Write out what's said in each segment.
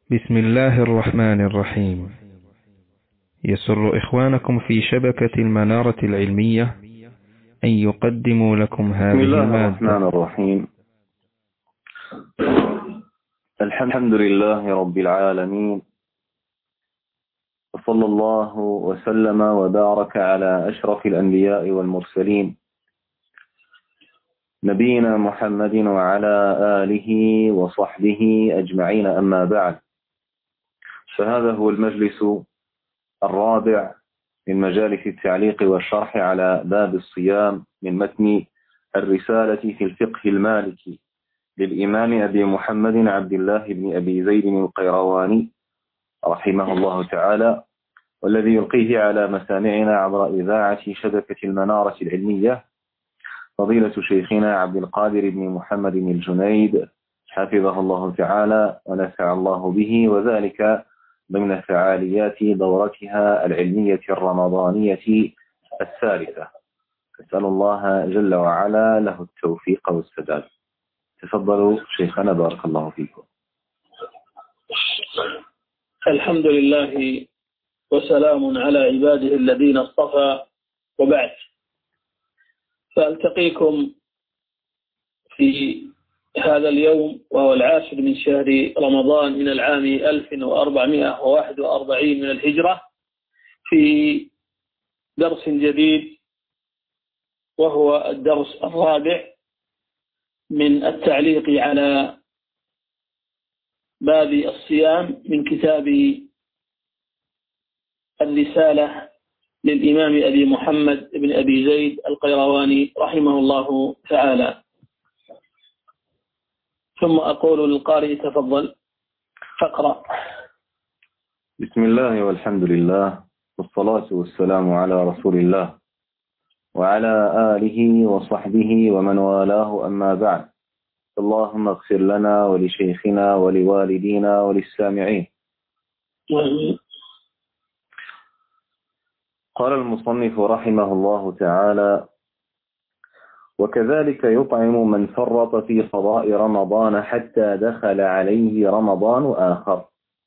بسم الله الرحمن الرحيم. يسر إخوانكم في شبكة المنارة العلمية أن يقدموا لكم هذه بسم الله المادة. الرحمن الرحيم. الحمد لله رب العالمين، وصلى الله وسلم وبارك على أشرف الأنبياء والمرسلين نبينا محمد وعلى آله وصحبه أجمعين، أما بعد، فهذا هو المجلس الرابع من مجالس التعليق والشرح على باب الصيام من متن الرسالة في الفقه المالكي للإمام أبي محمد عبد الله بن أبي زيد القيرواني رحمه الله تعالى، والذي يلقيه على مسامعنا عبر إذاعة شبكة المنارة العلمية فضيلة شيخنا عبد القادر بن محمد بن الجنيد حفظه الله تعالى ونفع الله به، وذلك ضمن فعاليات دورتها العلمية الرمضانية الثالثة. أسأل الله جل وعلا له التوفيق والسداد. تفضلوا شيخنا، بارك الله فيكم. الحمد لله وسلام على عباده الذين اصطفى، وبعد، فألتقيكم في هذا اليوم وهو 10 من شهر رمضان من العام 1441 من الهجرة في درس جديد، وهو الدرس الرابع من التعليق على باب الصيام من كتاب الرسالة للإمام أبي محمد بن أبي زيد القيرواني رحمه الله تعالى. ثم أقول للقارئ تفضل فاقرأ. بسم الله والحمد لله والصلاة والسلام على رسول الله وعلى آله وصحبه ومن والاه، أما بعد. اللهم اغفر لنا ولشيخنا ولوالدينا وللسامعين. قال المصنف رحمه الله تعالى: وكذلك يطعم من فرط في قضاء رمضان حتى دخل عليه رمضان آخر.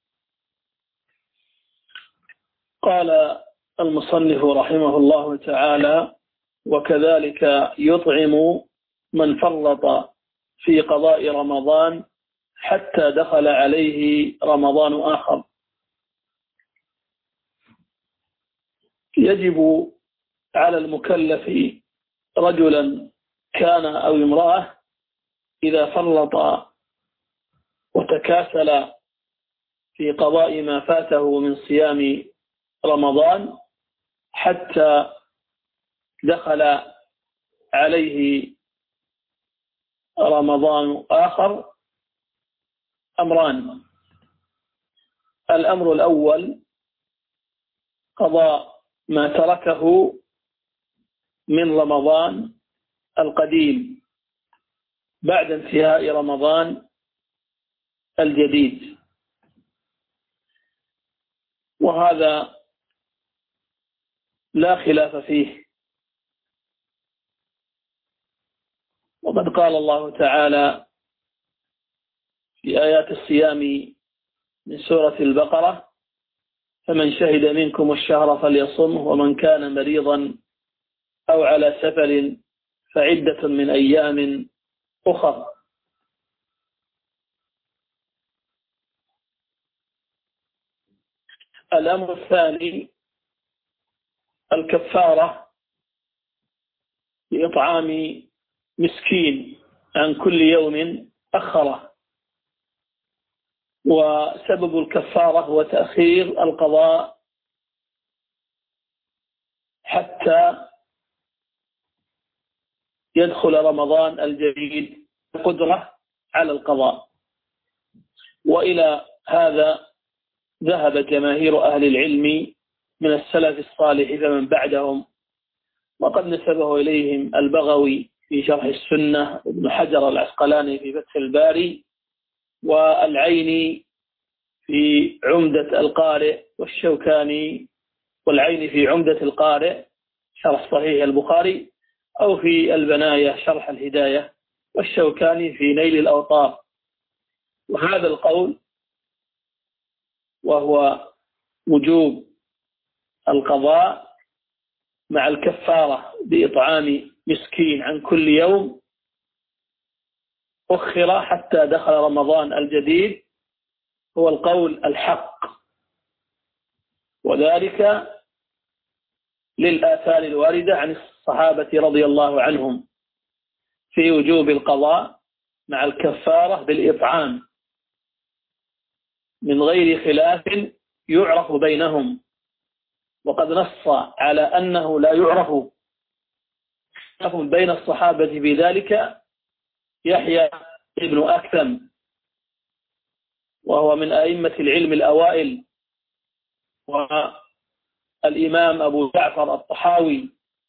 قال المصنف رحمه الله تعالى: وكذلك يطعم من فرط في قضاء رمضان حتى دخل عليه رمضان آخر. يجب على المكلف رجلا كان أو امرأة إذا فرط وتكاسل في قضاء ما فاته من صيام رمضان حتى دخل عليه رمضان آخر، أمران: الأمر الأول قضاء ما تركه من رمضان القديم بعد انتهاء رمضان الجديد، وهذا لا خلاف فيه. وقد قال الله تعالى في آيات الصيام من سورة البقرة: فمن شهد منكم الشهر فليصمه ومن كان مريضا أو على سفر فعدة من أيام أخر. الأمر الثاني الكفارة بإطعام مسكين عن كل يوم أخره، وسبب الكفارة هو تأخير القضاء حتى يدخل رمضان الجديد قدرة على القضاء. وإلى هذا ذهب جماهير أهل العلم من السلف الصالح فمن بعدهم، وقد نسبه إليهم البغوي في شرح السنة وابن حجر العسقلاني في فتح الباري والعيني في عمدة القارئ والشوكاني والعيني في عمدة القارئ شرح صحيح البخاري، أو في البناية شرح الهداية، والشوكاني في نيل الأوطار. وهذا القول وهو وجوب القضاء مع الكفارة بإطعام مسكين عن كل يوم، أخر حتى دخل رمضان الجديد، هو القول الحق، وذلك للآثار الواردة عن الصحابة رضي الله عنهم في وجوب القضاء مع الكفارة بالإطعام من غير خلاف يعرف بينهم. وقد نص على أنه لا يعرف خلاف بين الصحابة بذلك يحيى بن أكثم، وهو من أئمة العلم الأوائل، والإمام أبو جعفر الطحاوي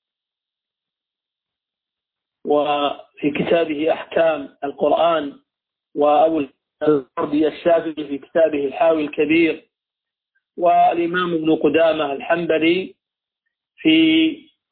وفي كتابه أحكام القرآن، وأبو الوردي الشافعي في كتابه الحاوي الكبير، والإمام ابن قدامة الحنبلي في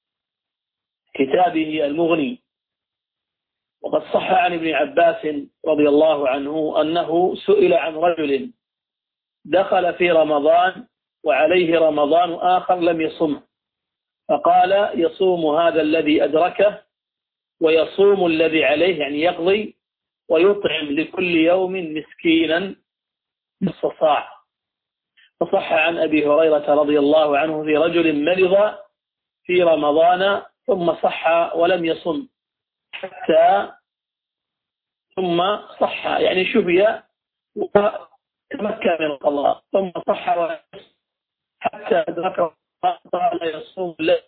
كتابه المغني. وقد صح عن ابن عباس رضي الله عنه أنه سئل عن رجل دخل في رمضان وعليه رمضان آخر لم يصمه، فقال يصوم هذا الذي أدركه ويصوم الذي عليه، يعني يقضي، ويطعم لكل يوم مسكينا نصف صاع. فصح عن أبي هريرة رضي الله عنه في رجل مرض في رمضان ثم صح ولم يصم حتى ثم صح، يعني شفي وتمكن من القضاء ثم صح حتى أدركه، قال يصوم له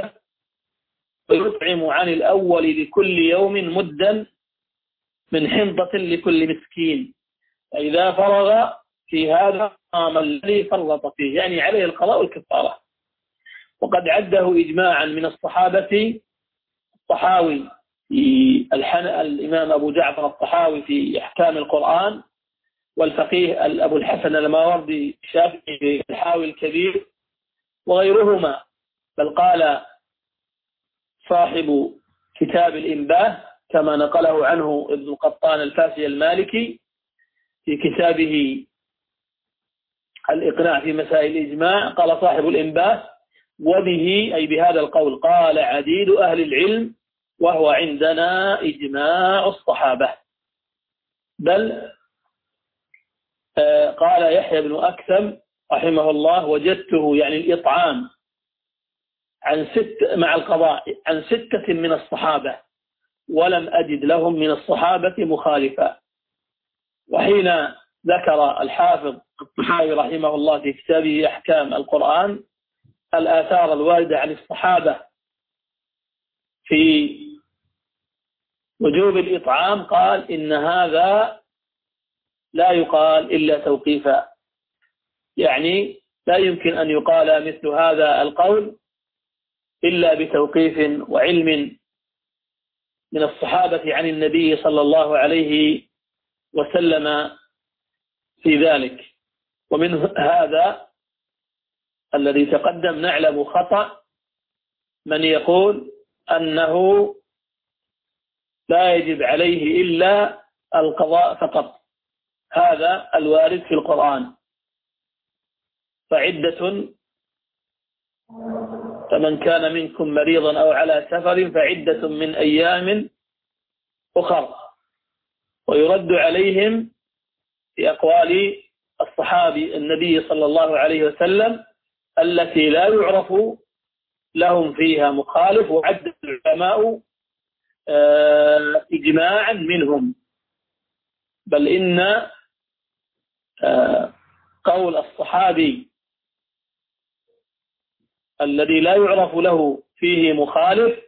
ويطعم عن الأول لكل يوم مدا من حنطة لكل مسكين، فإذا فرغ في هذا قام الذي فرط فيه، يعني عليه القضاء والكفارة. وقد عده إجماعا من الصحابة الطحاوي في الإمام أبو جعفر الطحاوي في أحكام القرآن، والفقيه أبو الحسن الماوردي الشافعي في الحاوي الكبير وغيرهما. بل قال صاحب كتاب الإنباه كما نقله عنه ابن القطان الفاسي المالكي في كتابه الإقناع في مسائل الإجماع، قال صاحب الإنباه وبه أي بهذا القول قال عديد أهل العلم وهو عندنا إجماع الصحابة. بل قال يحيى بن أكثم رحمه الله وجدته يعني الإطعام مع القضاء عن 6 من الصحابة ولم أجد لهم من الصحابة مخالفا. وحين ذكر الحافظ الطحاوي رحمه الله في كتابه أحكام القرآن الآثار الواردة عن الصحابة في وجوب الإطعام قال إن هذا لا يقال إلا توقيفا، يعني لا يمكن أن يقال مثل هذا القول إلا بتوقيف وعلم من الصحابة عن النبي صلى الله عليه وسلم في ذلك. ومن هذا الذي تقدم نعلم خطأ من يقول أنه لا يجب عليه إلا القضاء فقط، هذا الوارد في القرآن، فعدة فمن كان منكم مريضا أو على سفر فعدة من أيام أخر. ويرد عليهم في أقوال الصحابي النبي صلى الله عليه وسلم التي لا يعرف لهم فيها مخالف، وعد العلماء إجماعا منهم. بل إن قول الصحابي الذي لا يعرف له فيه مخالف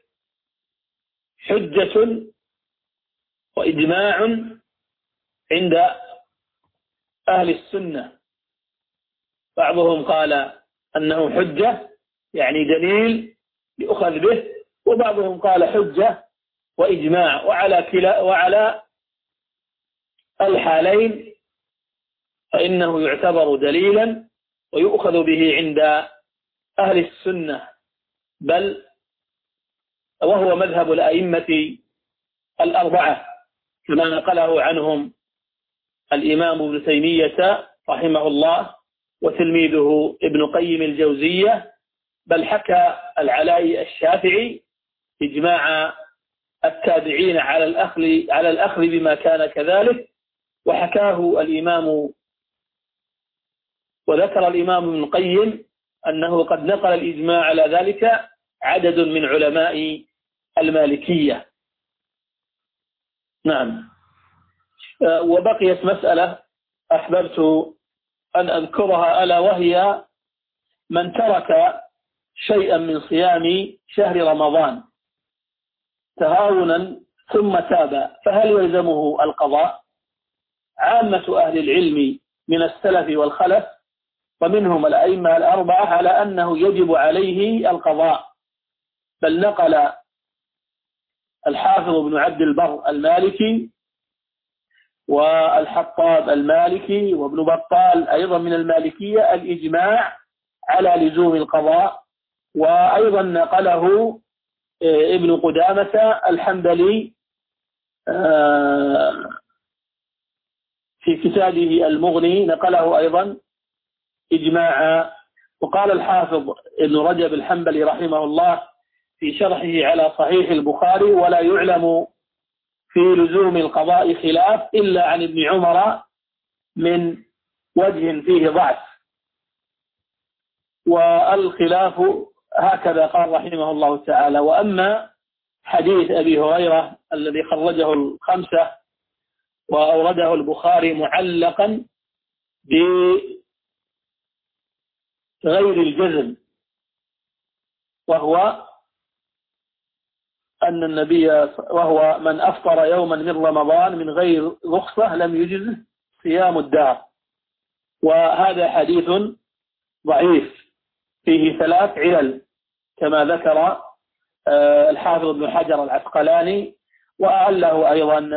حجة وإجماع عند أهل السنة. بعضهم قال أنه حجة يعني دليل يؤخذ به، وبعضهم قال حجة وإجماع، وعلى الحالين فإنه يعتبر دليلا ويؤخذ به عند أهل السنة، بل وهو مذهب الأئمة الأربعة كما نقله عنهم الإمام ابن تيمية رحمه الله وتلميذه ابن قيم الجوزية، بل حكى العلاء الشافعي إجماع التابعين على الأخذ بما كان كذلك، وحكاه الإمام وذكر الإمام ابن القيم أنه قد نقل الإجماع على ذلك عدد من علماء المالكية. نعم. وبقيت مسألة أحببت أن أذكرها، ألا وهي من ترك شيئا من صيام شهر رمضان تهاونا ثم تاب فهل يلزمه القضاء؟ عامة أهل العلم من السلف والخلف ومنهم الأئمة الأربعة على أنه يجب عليه القضاء، بل نقل الحافظ بن عبد البر المالكي والحطاب المالكي وابن بطال أيضا من المالكية الإجماع على لزوم القضاء، وأيضا نقله ابن قدامة الحنبلي في كتابه المغني نقله أيضا إجماعا. وقال الحافظ ابن رجب الحنبلي رحمه الله في شرحه على صحيح البخاري: ولا يعلم في لزوم القضاء خلاف إلا عن ابن عمر من وجه فيه ضعف. والخلاف هكذا قال رحمه الله تعالى. وأما حديث أبي هريرة الذي خرجه الخمسة وأورده البخاري معلقا بغير الجزم، وهو أن النبي وهو من أفطر يوما من رمضان من غير رخصة لم يجزه صيام الدهر، وهذا حديث ضعيف فيه 3 علل كما ذكر الحافظ ابن حجر العسقلاني، وأعله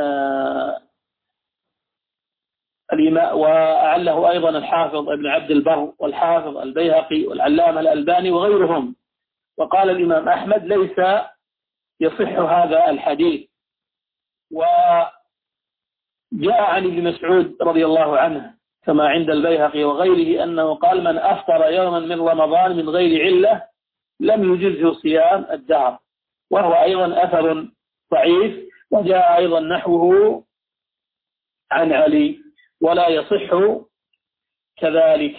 أيضا الحافظ ابن عبد البر والحافظ البيهقي والعلامة الألباني وغيرهم. وقال الإمام أحمد: ليس يصح هذا الحديث. وجاء عن ابن مسعود رضي الله عنه كما عند البيهقي وغيره أنه قال: من أفطر يوما من رمضان من غير علة لم يجزه صيام الدهر، وهو أيضا أثر ضعيف. وجاء أيضا نحوه عن علي ولا يصح كذلك.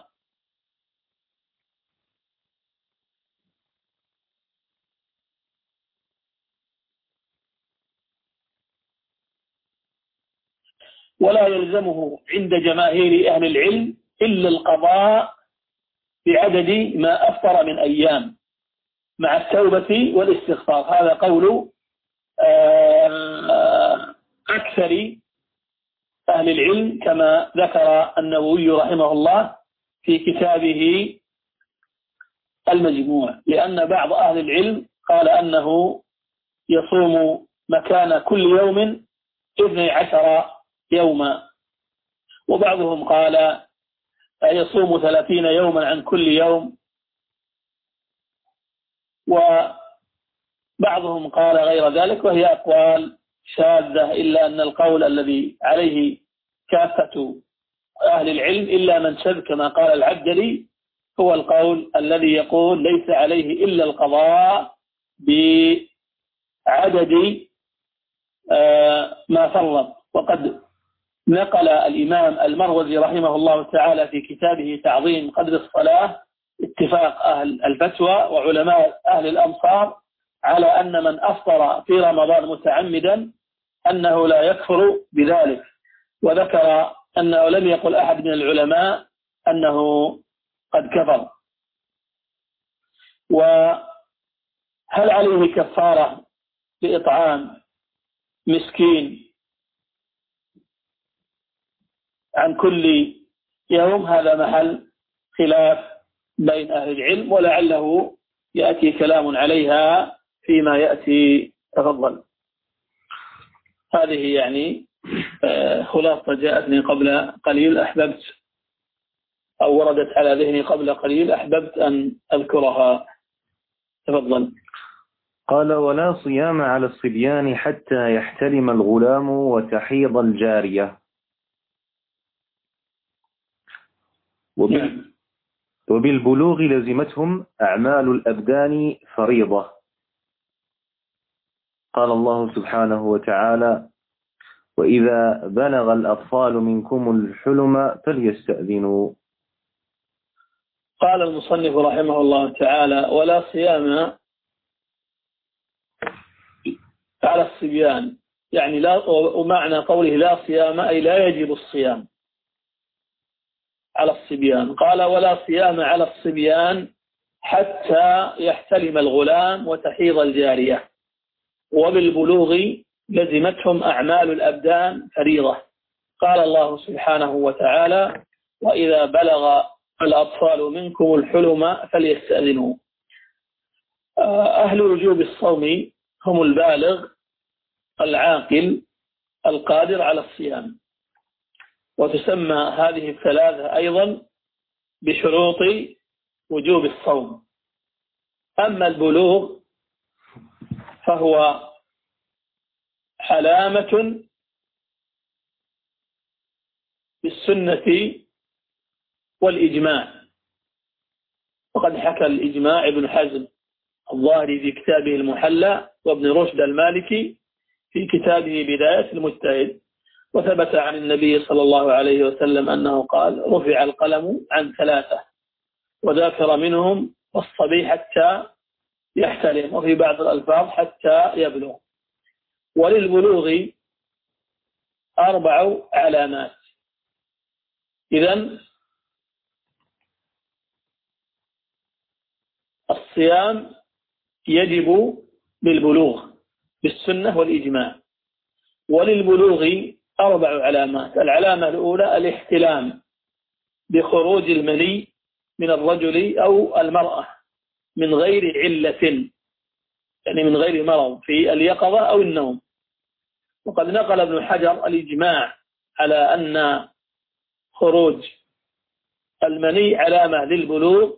ولا يلزمه عند جماهير أهل العلم إلا القضاء بعدد ما أفطر من أيام مع التوبة والاستغفار. هذا قول أكثر أهل العلم كما ذكر النووي رحمه الله في كتابه المجموع، لأن بعض أهل العلم قال أنه يصوم مكان كل يوم 12 يوما، وبعضهم قال يصوم 30 يوما عن كل يوم، وبعضهم قال غير ذلك، وهي أقوال شاذة، إلا أن القول الذي عليه كافة أهل العلم إلا من شذ كما قال العبدلي هو القول الذي يقول ليس عليه إلا القضاء بعدد ما فرض. وقد نقل الإمام المروزي رحمه الله تعالى في كتابه تعظيم قدر الصلاة اتفاق أهل الفتوى وعلماء أهل الأمصار على أن من أفطر في رمضان متعمدا أنه لا يكفر بذلك، وذكر أنه لم يقل أحد من العلماء أنه قد كفر. وهل عليه كفارة لإطعام مسكين عن كل يوم؟ هذا محل خلاف بين أهل العلم، ولعله يأتي كلام عليها فيما يأتي. تفضل. هذه يعني خلاصة جاءتني قبل قليل أحببت، أو وردت على ذهني قبل قليل أحببت أن أذكرها. تفضل. قال: ولا صيام على الصبيان حتى يحتلم الغلام وتحيض الجارية. وبالبلوغ لزمتهم أعمال الأبدان فريضة. قال الله سبحانه وتعالى: وإذا بلغ الأطفال منكم الحلم فليستأذنوا. قال المصنف رحمه الله تعالى: ولا صيام على الصبيان، يعني لا، ومعنى قوله لا صيام أي لا يجب الصيام على الصبيان. قال: ولا صيام على الصبيان حتى يحتلم الغلام وتحيض الجارية، وبالبلوغ لزمتهم أعمال الأبدان فريضة. قال الله سبحانه وتعالى: وإذا بلغ الأطفال منكم الحلم فليستأذنوا. أهل وجوب الصوم هم البالغ العاقل القادر على الصيام، وتسمى هذه الثلاثة أيضا بشروط وجوب الصوم. أما البلوغ فهو علامة بالسنة والإجماع، وقد حكى الإجماع ابن حزم الظاهري في كتابه المحلى، وابن رشد المالكي في كتابه بداية المجتهد، وثبت عن النبي صلى الله عليه وسلم أنه قال: رفع القلم عن ثلاثة، وذكر منهم الصبي حتى يحتلم، وفي بعض الألفاظ حتى يبلغ. وللبلوغ 4 علامات. إذن الصيام يجب بالبلوغ بالسنة والإجماع. وللبلوغ 4 علامات. العلامة الأولى الاحتلام بخروج المني من الرجل أو المرأة من غير علة، يعني من غير مرض في اليقظة أو النوم. وقد نقل ابن حجر الإجماع على أن خروج المني علامة للبلوغ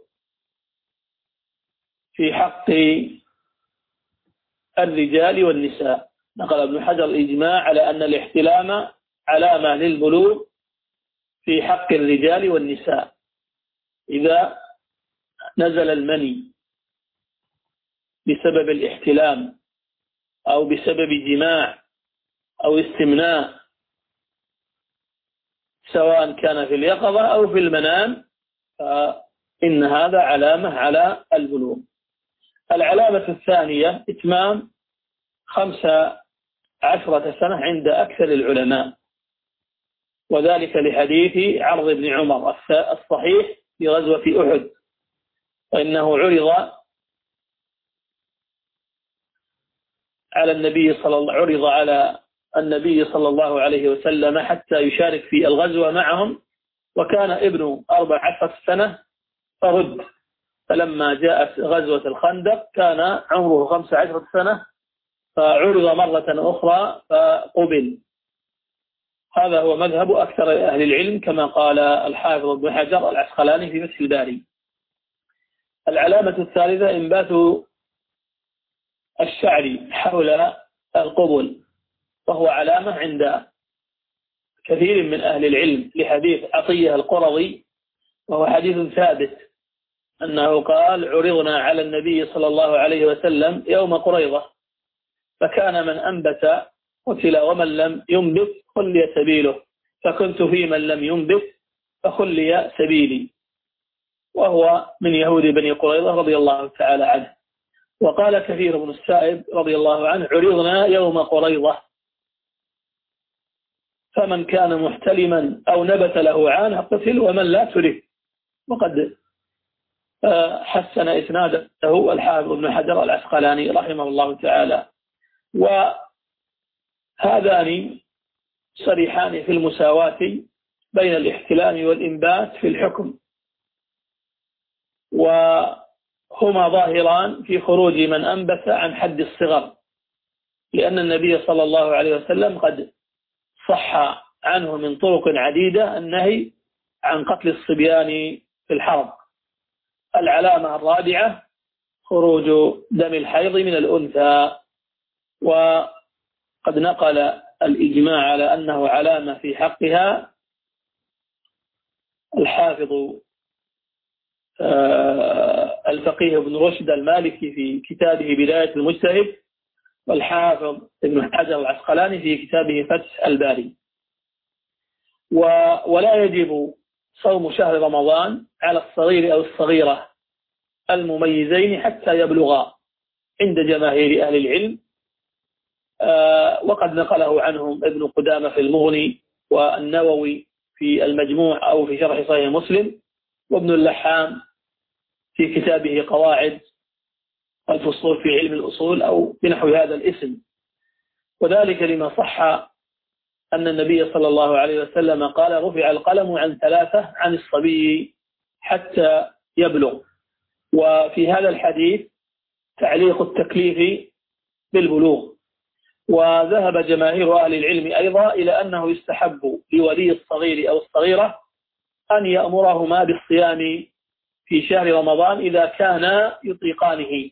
في حق الرجال والنساء. نقل ابن حجر الإجماع على أن الاحتلام علامة للبلوغ في حق الرجال والنساء. إذا نزل المني بسبب الاحتلام أو بسبب جماع أو استمناء، سواء كان في اليقظة أو في المنام، فإن هذا علامة على البلوغ. العلامة الثانية إتمام 15 سنة عند أكثر العلماء، وذلك لحديث عرض بن عمر الصحيح في غزوة أحد، فإنه عرض على النبي صلى الله عليه وسلم حتى يشارك في الغزوة معهم، وكان ابن 14 سنة فرد، فلما جاءت غزوة الخندق كان عمره 15 سنة فعرض مرة أخرى فقبل. هذا هو مذهب أكثر أهل العلم كما قال الحافظ ابن حجر العسقلاني في فتح الباري. العلامة الثالثة إنبات الشعر حول القبل، وهو علامة عند كثير من أهل العلم لحديث عطية القرظي، وهو حديث ثابت أنه قال: عرضنا على النبي صلى الله عليه وسلم يوم قريظة، فكان من أنبت قتل ومن لم ينبت خلي سبيله، فكنت في من لم ينبت فخلي سبيلي، وهو من يهود بني قريظة رضي الله تعالى عنه. وقال كثير بن السائب رضي الله عنه: عرضنا يوم قريظة، فمن كان محتلما أو نبت له عانه قتل ومن لا ترك. وقد حسن إسناده الحافظ ابن حجر العسقلاني رحمه الله تعالى. وهذان صريحان في المساواة بين الاحتلام والإنبات في الحكم، وهما ظاهران في خروج من أنبت عن حد الصغر، لأن النبي صلى الله عليه وسلم قد صح عنه من طرق عديدة النهي عن قتل الصبيان في الحرب. العلامة الرابعة خروج دم الحيض من الأنثى، وقد نقل الإجماع على أنه علامة في حقها الحافظ الفقيه ابن رشد المالكي في كتابه بداية المجتهد، والحافظ ابن حجر العسقلاني في كتابه فتح الباري. ولا يجب صوم شهر رمضان على الصغير أو الصغيرة المميزين حتى يبلغا عند جماهير أهل العلم، وقد نقله عنهم ابن قدامة في المغني، والنووي في المجموع أو في شرح صحيح مسلم، وابن اللحام في كتابه قواعد الفصول في علم الأصول أو بنحو هذا الاسم. وذلك لما صح أن النبي صلى الله عليه وسلم قال: رفع القلم عن 3 عن الصبي حتى يبلغ. وفي هذا الحديث تعليق التكليف بالبلوغ. وذهب جماهير أهل العلم أيضا إلى أنه يستحب لولي الصغير أو الصغيرة أن يأمرهما بالصيام في شهر رمضان إذا كانا يطيقانه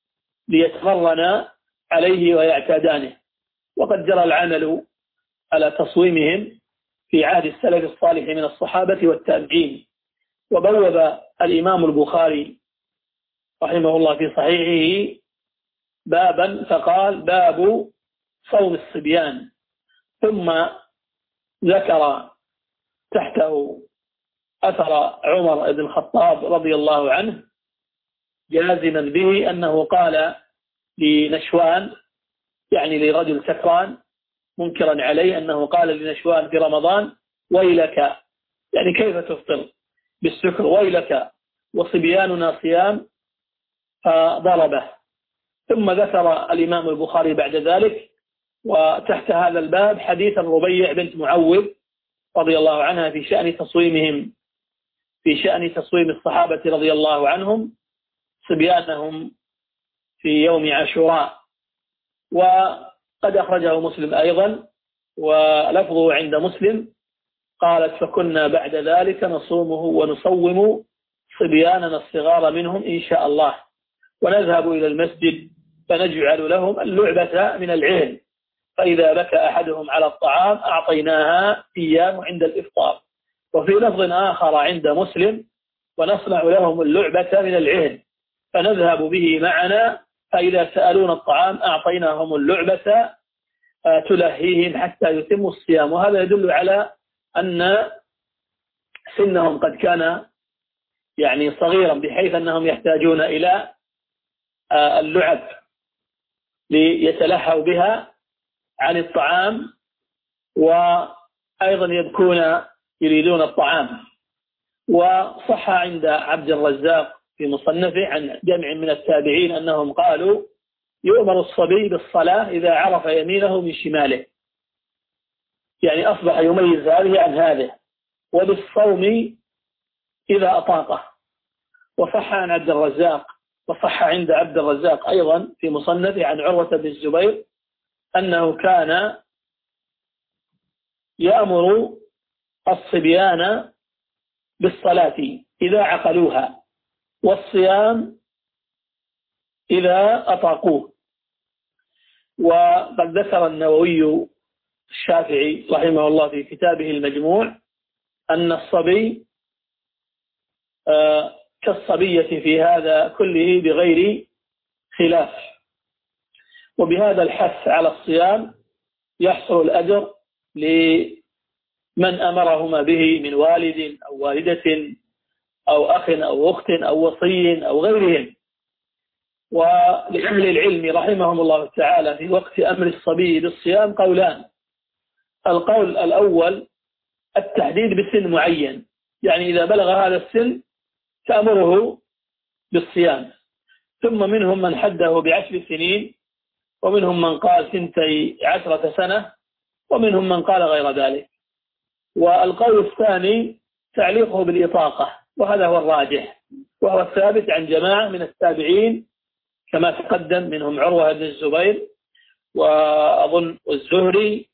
ليتمرن عليه ويعتادانه. وقد جرى العمل على تصويمهم في عهد السلف الصالح من الصحابة والتابعين. وبوب الإمام البخاري رحمه الله في صحيحه بابا فقال: باب صوم الصبيان، ثم ذكر تحته أثر عمر بن الخطاب رضي الله عنه جازما به أنه قال لنشوان، يعني لرجل سكران منكرا عليه، أنه قال لنشوان في رمضان: ويلك، يعني كيف تفطر بالسكر، ويلك وصبياننا صيام، فضربه. ثم ذكر الإمام البخاري بعد ذلك وتحت هذا الباب حديث الربيع بنت معوذ رضي الله عنها في شأن تصويمهم، في شأن تصويم الصحابة رضي الله عنهم صبيانهم في يوم عاشوراء. وقد أخرجه مسلم أيضا، ولفظه عند مسلم قالت: فكنا بعد ذلك نصومه ونصوم صبياننا الصغار منهم إن شاء الله، ونذهب إلى المسجد فنجعل لهم اللعبة من العهن، فإذا بكى أحدهم على الطعام أعطيناها إياه عند الإفطار. وفي لفظ آخر عند مسلم: ونصنع لهم اللعبة من العهن فنذهب به معنا، فإذا سألون الطعام أعطيناهم اللعبة تلهيهم حتى يتموا الصيام. وهذا يدل على أن سنهم قد كان يعني صغيرا، بحيث أنهم يحتاجون إلى اللعب ليتلهوا بها عن الطعام، وأيضا يبكون يريدون الطعام. وصح عند عبد الرزاق في مصنفه عن جمع من التابعين أنهم قالوا: يؤمر الصبي بالصلاة إذا عرف يمينه من شماله، يعني أصبح يميز هذه عن هذه، وبالصوم إذا أطاقه. وصح عن عبد الرزاق، وصح عند عبد الرزاق أيضا في مصنفه عن عروة بن الزبير أنه كان يأمر الصبيان بالصلاة إذا عقلوها، والصيام إذا أطاقوه. وقد ذكر النووي الشافعي رحمه الله في كتابه المجموع أن الصبي كالصبية في هذا كله بغير خلاف. وبهذا الحث على الصيام يحصل الأجر لمن أمرهما به من والد أو والدة أو أخ أو أخت أو وصي أو غيرهم. ولأهل العلم رحمهم الله تعالى في وقت أمر الصبي بالصيام قولان: القول الأول التحديد بسن معين، يعني إذا بلغ هذا السن تأمره بالصيام. ثم منهم من حده ب10 سنين، ومنهم من قال 12 سنة، ومنهم من قال غير ذلك. والقول الثاني تعليقه بالإطاقة، وهذا هو الراجح، وهو الثابت عن جماعة من التابعين كما تقدم، منهم عروة بن الزبير وأظن الزهري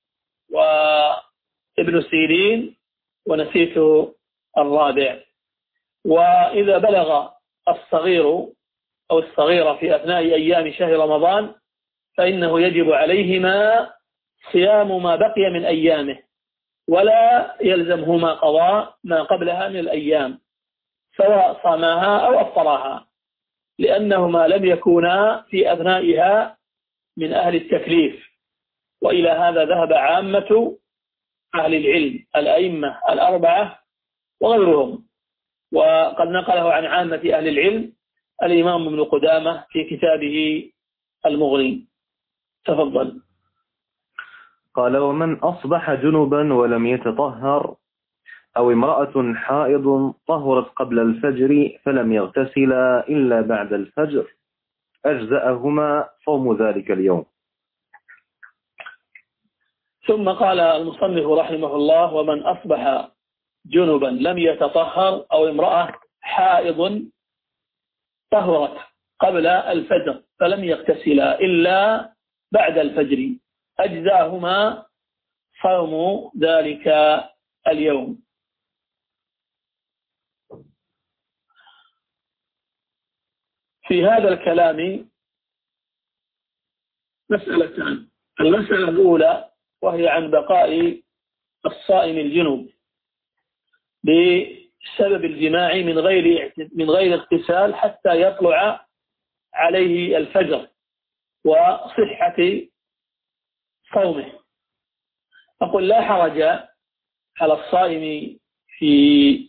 وابن سيرين ونسيت الرابع. وإذا بلغ الصغير أو الصغيرة في أثناء أيام شهر رمضان فإنه يجب عليهما صيام ما بقي من أيامه، ولا يلزمهما قضاء ما قبلها من الأيام، سواء صامها أو أفطرها، لأنهما لم يكونا في أثنائها من أهل التكليف. وإلى هذا ذهب عامة أهل العلم الأئمة الأربعة وغيرهم، وقد نقله عن عامة أهل العلم الإمام ابن قدامة في كتابه المغني. تفضل. قال: ومن أصبح جنبا ولم يتطهر، أو امرأة حائض طهرت قبل الفجر فلم يغتسلا إلا بعد الفجر، أجزأهما صوم ذلك اليوم. ثم قال المصنف رحمه الله: ومن أصبح جنبا لم يتطهر، أو امرأة حائض طهرت قبل الفجر فلم يغتسلا إلا بعد الفجر، أجزاهما صوم ذلك اليوم. في هذا الكلام مسألتان. المسألة الأولى وهي عن بقاء الصائم الجنوب بسبب الجماع من غير اغتسال حتى يطلع عليه الفجر وصحة صومه. أقول: لا حرج على الصائم في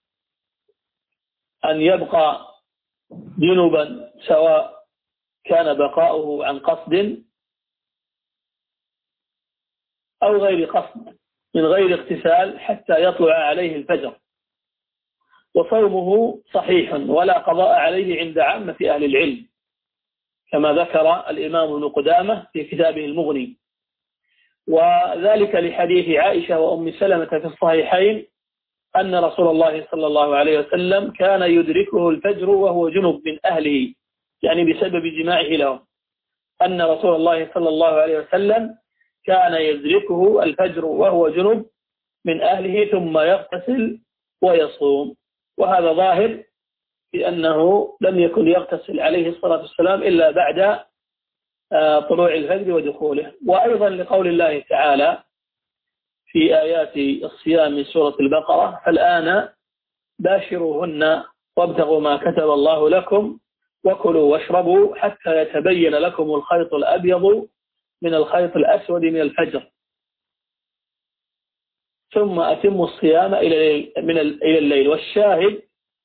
أن يبقى جنوبا، سواء كان بقاؤه عن قصد أو غير قصد، من غير اغتسال حتى يطلع عليه الفجر، وصومه صحيح ولا قضاء عليه عند عامة أهل العلم، كما ذكر الإمام ابن قدامة في كتابه المغني. وذلك لحديث عائشة وأم سلمة في الصحيحين أن رسول الله صلى الله عليه وسلم كان يدركه الفجر وهو جنب من أهله، يعني بسبب جماعه له، أن رسول الله صلى الله عليه وسلم كان يدركه الفجر وهو جنب من أهله ثم يغتسل ويصوم. وهذا ظاهر في أنه لم يكن يغتسل عليه الصلاة والسلام إلا بعد طلوع الفجر ودخوله. وأيضا لقول الله تعالى في آيات الصيام من سورة البقرة: فالآن باشروهن وابتغوا ما كتب الله لكم وكلوا واشربوا حتى يتبين لكم الخيط الأبيض من الخيط الأسود من الفجر ثم أتموا الصيام إلى الليل. والشاهد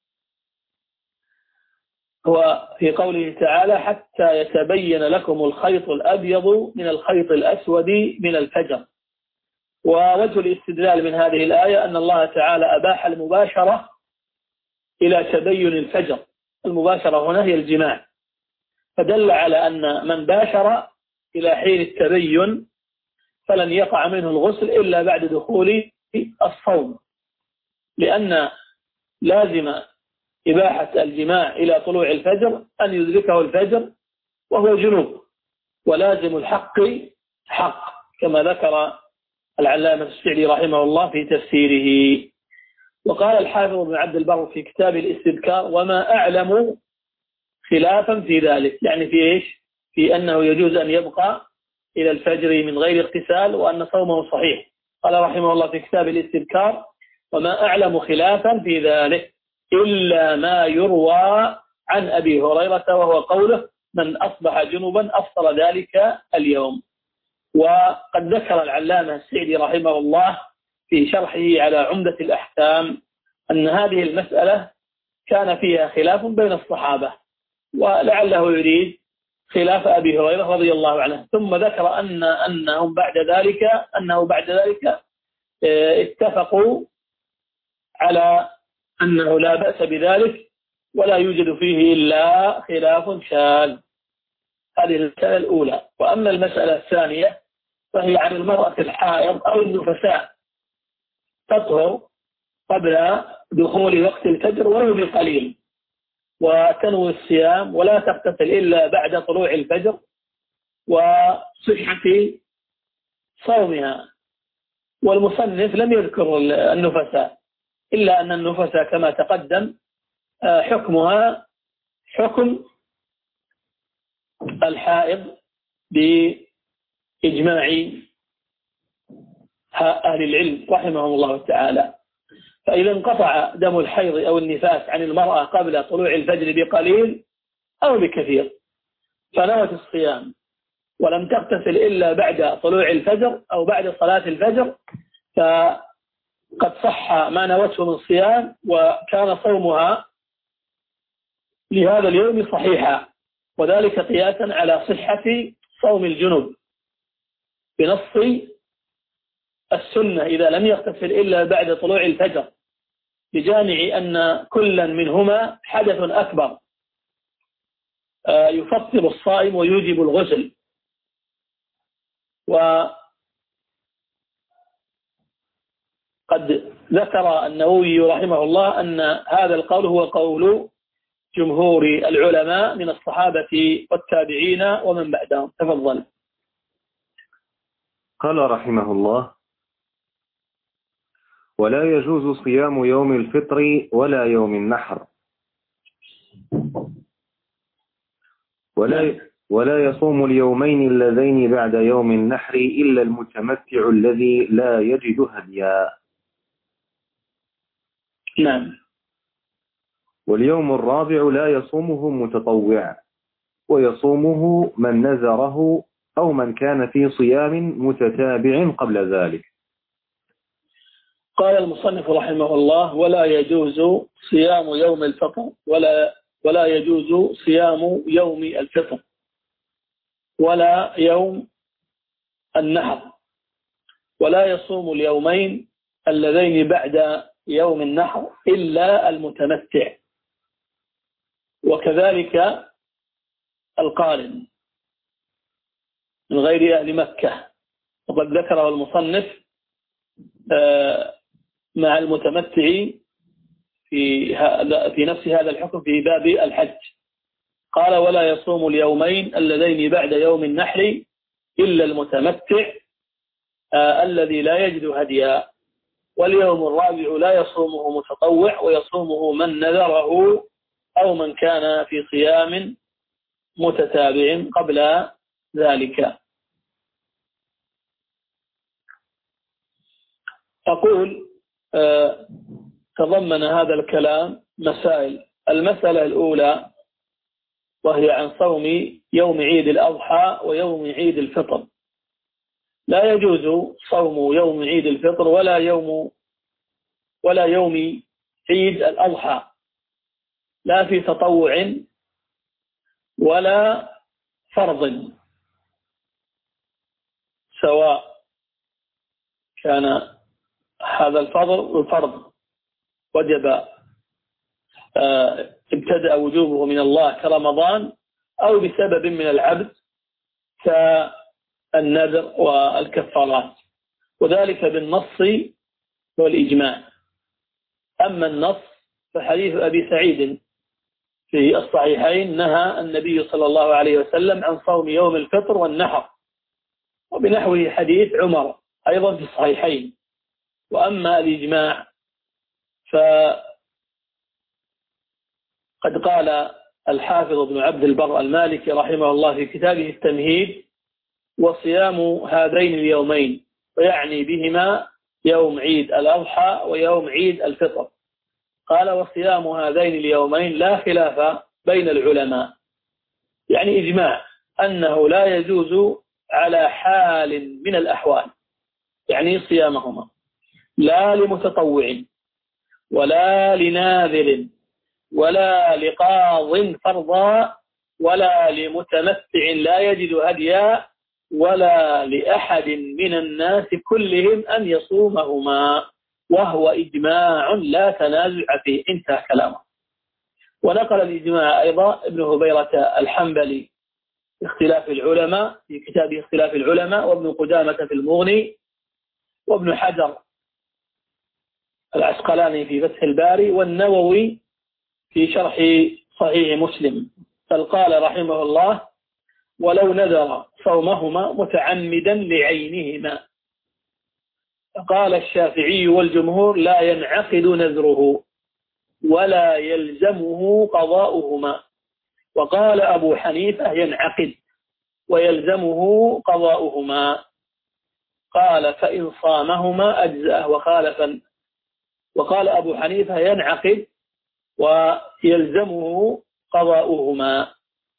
هو في قوله تعالى: حتى يتبين لكم الخيط الأبيض من الخيط الأسود من الفجر. ووجه الاستدلال من هذه الآية أن الله تعالى أباح المباشرة إلى تبين الفجر. المباشرة هنا هي الجماع، فدل على أن من باشر إلى حين التبين فلن يقع منه الغسل إلا بعد دخول الصوم، لأن لازم إباحة الجماع إلى طلوع الفجر أن يدركه الفجر وهو جنوب، ولازم الحق حق، كما ذكر العلامة السعدي رحمه الله في تفسيره. وقال الحافظ ابن عبد البر في كتاب الاستذكار: وما أعلم خلافا في ذلك، يعني في إيش؟ في أنه يجوز أن يبقى إلى الفجر من غير اغتسال وأن صومه صحيح. قال رحمه الله في كتاب الاستذكار: وما أعلم خلافا في ذلك إلا ما يروى عن أبي هريرة، وهو قوله: من أصبح جنوبا أفطر ذلك اليوم. وقد ذكر العلامة السعدي رحمه الله في شرحه على عمدة الأحكام أن هذه المسألة كان فيها خلاف بين الصحابة، ولعله يريد خلاف أبي هريرة رضي الله عنه. ثم ذكر أنه بعد ذلك اتفقوا على أنه لا بأس بذلك ولا يوجد فيه إلا خلاف شاذ. هذه المسألة الأولى. وأما المسألة الثانية فهي عن المرأة الحائض أو النفساء تطهر قبل دخول وقت الفجر ولو بقليل، وتنوي الصيام ولا تغتسل إلا بعد طلوع الفجر وصحة صومها. والمصنف لم يذكر النفساء، إلا أن النفساء كما تقدم حكمها حكم الحائض بإجماع أهل العلم رحمهم الله تعالى. فإذا انقطع دم الحيض أو النفاس عن المرأة قبل طلوع الفجر بقليل أو بكثير فنوت الصيام ولم تغتسل إلا بعد طلوع الفجر أو بعد صلاة الفجر فقد صح ما نوته من صيام وكان صومها لهذا اليوم صحيحا، وذلك قياسا على صحة صوم الجنوب بنص السنة إذا لم يغتسل إلا بعد طلوع الفجر، بجامع أن كلا منهما حدث أكبر يفطر الصائم ويوجب الغسل. وقد ذكر النووي رحمه الله أن هذا القول هو قول جمهور العلماء من الصحابة والتابعين ومن بعدهم. تفضل. قال رحمه الله: ولا يجوز صيام يوم الفطر ولا يوم النحر، ولا يصوم اليومين اللذين بعد يوم النحر إلا المتمتع الذي لا يجد هديا. نعم. واليوم الرابع لا يصومه متطوع، ويصومه من نذره أو من كان في صيام متتابع قبل ذلك. قال المصنف رحمه الله: ولا يجوز صيام يوم الفطر ولا يجوز صيام يوم الفطر ولا يوم النحر، ولا يصوم اليومين اللذين بعد يوم النحر إلا المتمتع، وكذلك القارن من غير أهل مكة. وقد ذكره المصنف مع المتمتع في نفس هذا الحكم في باب الحج. قال: ولا يصوم اليومين اللذين بعد يوم النحر إلا المتمتع الذي لا يجد هديا، واليوم الرابع لا يصومه متطوع، ويصومه من نذره أو من كان في صيام متتابع قبل ذلك. أقول تضمن هذا الكلام مسائل. المسألة الأولى وهي عن صوم يوم عيد الأضحى ويوم عيد الفطر. لا يجوز صوم يوم عيد الفطر ولا يوم عيد الأضحى، لا في تطوع ولا فرض، سواء كان هذا الفرض وجب ابتدأ وجوبه من الله كرمضان، أو بسبب من العبد كالنذر والكفارات، وذلك بالنص والإجماع. أما النص فحديث أبي سعيد في الصحيحين نهى النبي صلى الله عليه وسلم عن صوم يوم الفطر والنحر، وبنحوه حديث عمر أيضا في الصحيحين. وأما الإجماع فقد قال الحافظ ابن عبد البر المالكي رحمه الله في كتابه التمهيد: وصيام هذين اليومين، ويعني بهما يوم عيد الأضحى ويوم عيد الفطر. قال: وصيام هذين اليومين لا خلاف بين العلماء، يعني إجماع أنه لا يجوز على حال من الأحوال، يعني صيامهما، لا لمتطوع ولا لناذر ولا لقاض فرضا ولا لمتمتع لا يجد هديا ولا لأحد من الناس كلهم أن يصومهما، وهو إجماع لا تنازع فيه. انتهى كلامه. ونقل الإجماع أيضا ابن هبيرة الحنبلي اختلاف العلماء في كتابه اختلاف العلماء، وابن قدامة في المغني، وابن حجر العسقلاني في فتح الباري، والنووي في شرح صحيح مسلم. بل قال رحمه الله: ولو نذر صومهما متعمدا لعينهما. قال الشافعي والجمهور: لا ينعقد نذره ولا يلزمه قضاؤهما. وقال أبو حنيفة: ينعقد ويلزمه قضاؤهما. قال: فإن صامهما أجزأه. وقال أبو حنيفة ينعقد ويلزمه قضاؤهما.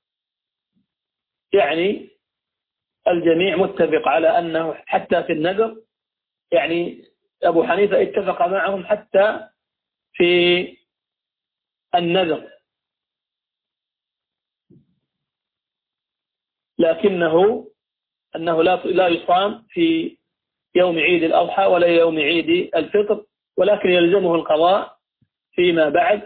يعني الجميع متفق على أنه حتى في النذر، يعني أبو حنيفة اتفق معهم حتى في النذر، لكنه لا يصام في يوم عيد الأضحى ولا يوم عيد الفطر، ولكن يلزمه القضاء فيما بعد،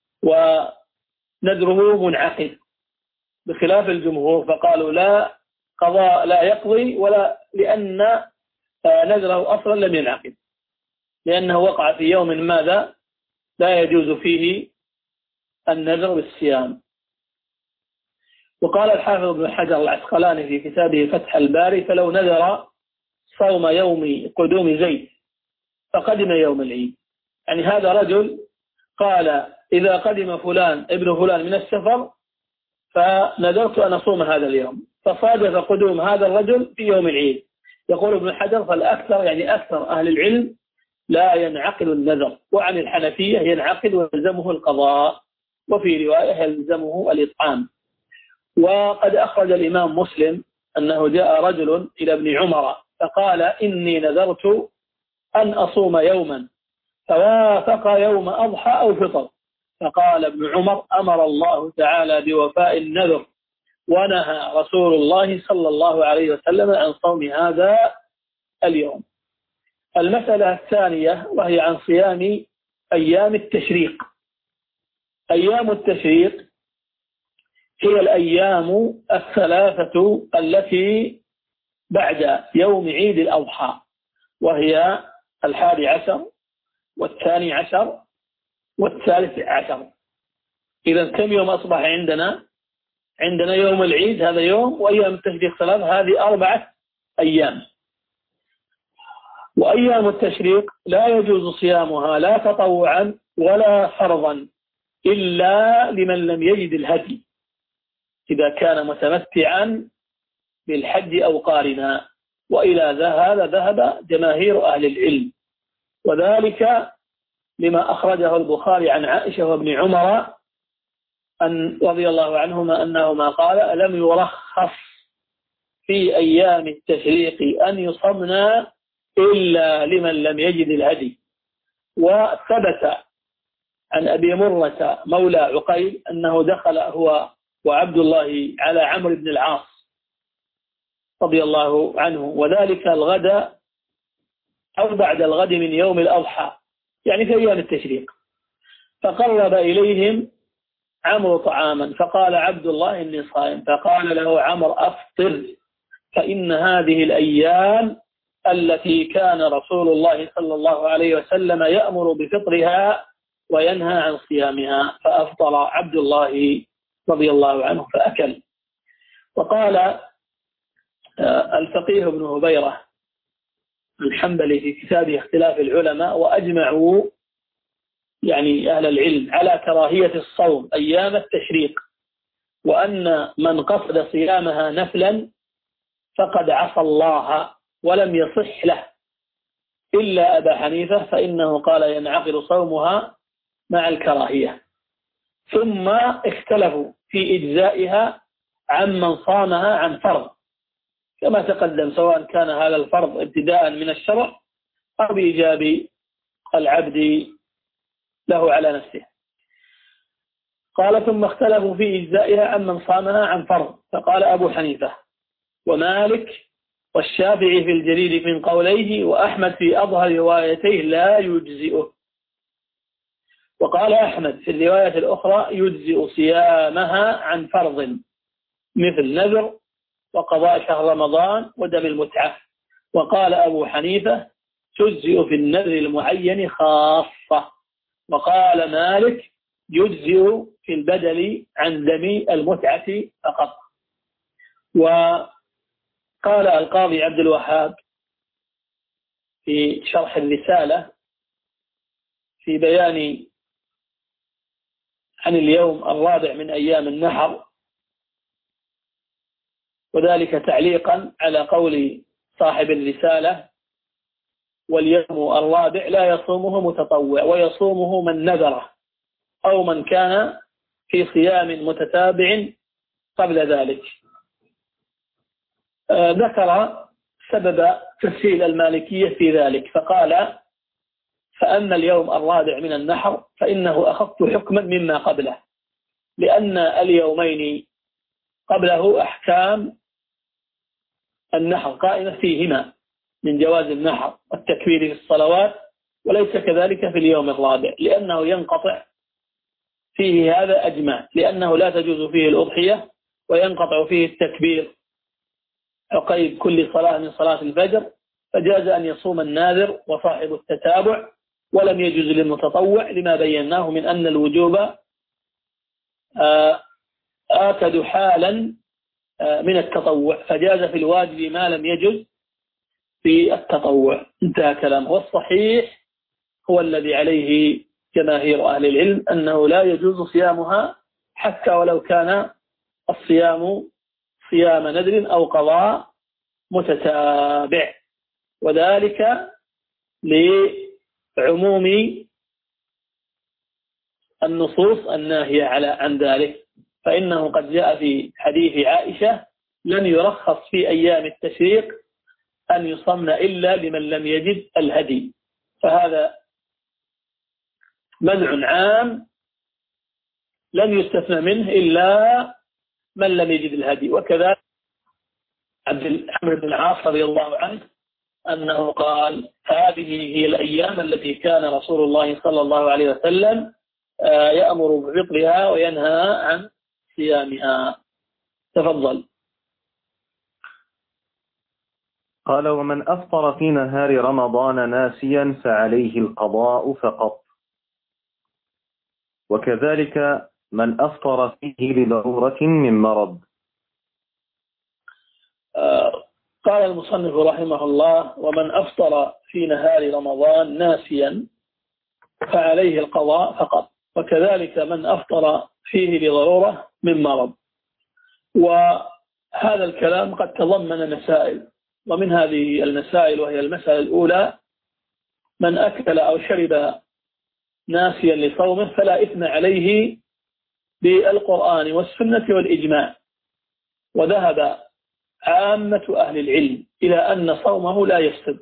ونذره منعقد، بخلاف الجمهور فقالوا لا قضاء، لا يقضي، ولا لأن نذره أصلا لم ينعقد، لأنه وقع في يوم ماذا لا يجوز فيه النذر بالصيام. وقال الحافظ ابن حجر العسقلاني في كتابه فتح الباري: فلو نذر صوم يوم قدوم زيد فقدم يوم العيد، يعني هذا رجل قال إذا قدم فلان ابن فلان من السفر فنذرت أن أصوم هذا اليوم، فصادف قدوم هذا الرجل في يوم العيد. يقول ابن حجر فالأكثر، يعني أكثر أهل العلم، لا ينعقد النذر، وعن الحنفية ينعقد ويلزمه القضاء، وفي رواية يلزمه الإطعام. وقد أخرج الإمام مسلم أنه جاء رجل إلى ابن عمر فقال: إني نذرت أن أصوم يوما فوافق يوم أضحى أو فطر، فقال ابن عمر: أمر الله تعالى بوفاء النذر، ونهى رسول الله صلى الله عليه وسلم عن صوم هذا اليوم. المسألة الثانية وهي عن صيام أيام التشريق. أيام التشريق هي الأيام الثلاثة التي بعد يوم عيد الأضحى، وهي 11 و12 و13. إذا كم يوم أصبح عندنا يوم العيد هذا يوم، وأيام التشريق 3، هذه 4 أيام. وأيام التشريق لا يجوز صيامها لا تطوعا ولا فرضا إلا لمن لم يجد الهدي، إذا كان متمتعا بالحج أو قارنا، وإلى هذا ذهب جماهير أهل العلم، وذلك لما أخرجه البخاري عن عائشة وابن عمر رضي الله عنهما أنهما قال: لم يرخص في أيام التشريق أن يصمنا إلا لمن لم يجد الهدي. وثبت عن أبي مرة مولى عقيل أنه دخل هو وعبد الله على عمرو بن العاص رضي الله عنه، وذلك الغد أو بعد الغد من يوم الأضحى، يعني في أيام التشريق، فقرب إليهم عمرو طعاما، فقال عبد الله: إني صائم. فقال له عمرو: أفطر، فإن هذه الأيام التي كان رسول الله صلى الله عليه وسلم يأمر بفطرها وينهى عن صيامها. فأفطر عبد الله رضي الله عنه فأكل. وقال الفقيه ابن هبيرة الحنبلي في كتابه اختلاف العلماء: وأجمعوا، يعني أهل العلم، على كراهية الصوم أيام التشريق، وأن من قصد صيامها نفلا فقد عصى الله ولم يصح له، إلا أبا حنيفة فإنه قال ينعقد صومها مع الكراهية. ثم اختلفوا في إجزائها عمن صامها عن فرض، كما تقدم، سواء كان هذا الفرض ابتداء من الشرع أو بإيجاب العبد له على نفسه. قال: ثم اختلفوا في إجزائها عمن صامها عن فرض، فقال أبو حنيفة ومالك والشافعي في الجليل من قوليه، وأحمد في أظهر روايتيه لا يجزئه. وقال أحمد في الرواية الأخرى يجزئ صيامها عن فرض مثل نذر وقضاء شهر رمضان ودم المتعة. وقال أبو حنيفة تجزئ في النذر المعين خاصة. وقال مالك يجزئ في البدل عن دم المتعة فقط. وقال القاضي عبد الوهاب في شرح الرسالة في بيان عن اليوم الرابع من أيام النحر، وذلك تعليقا على قول صاحب الرسالة: واليوم الرابع لا يصومه متطوع، ويصومه من نذره أو من كان في صيام متتابع قبل ذلك. ذكر سبب تسهيل المالكية في ذلك فقال: فأما اليوم الرابع من النحر فإنه أخف حكما مما قبله، لأن اليومين قبله أحكام النحر قائمة فيهما من جواز النحر والتكبير في الصلوات، وليس كذلك في اليوم الرابع لأنه ينقطع فيه هذا أجمع، لأنه لا تجوز فيه الأضحية وينقطع فيه التكبير عقيب كل صلاة من صلاة الفجر، فجاز أن يصوم الناذر وصاحب التتابع، ولم يجوز للمتطوع لما بيناه من أن الوجوب آكد حالا من التطوع، فجاز في الواجب ما لم يجوز في التطوع. انتهى كلامه. والصحيح هو الذي عليه جماهير أهل العلم أنه لا يجوز صيامها حتى ولو كان الصيام صيام نذر أو قضاء متتابع، وذلك لعموم النصوص الناهية عن ذلك، فإنه قد جاء في حديث عائشة: لن يرخص في أيام التشريق أن يصمن إلا لمن لم يجد الهدي، فهذا منع عام لن يستثنى منه إلا من لم يجد الهدي. وكذلك عمرو بن العاص رضي الله عنه أنه قال: هذه هي الأيام التي كان رسول الله صلى الله عليه وسلم يأمر بفطرها وينهى عن صيامها. تفضل. قال: ومن أفطر في نهار رمضان ناسيا فعليه القضاء فقط، وكذلك من أفطر فيه لضرورة من مرض. قال المصنف رحمه الله: ومن أفطر في نهار رمضان ناسيا فعليه القضاء فقط، وكذلك من أفطر فيه لضرورة من مرض. وهذا الكلام قد تضمن مسائل، ومن هذه المسائل وهي المسألة الأولى: من أكل أو شرب ناسيا لصومه فلا إثم عليه بالقرآن والسنة والإجماع، وذهب عامة أهل العلم إلى أن صومه لا يفسد،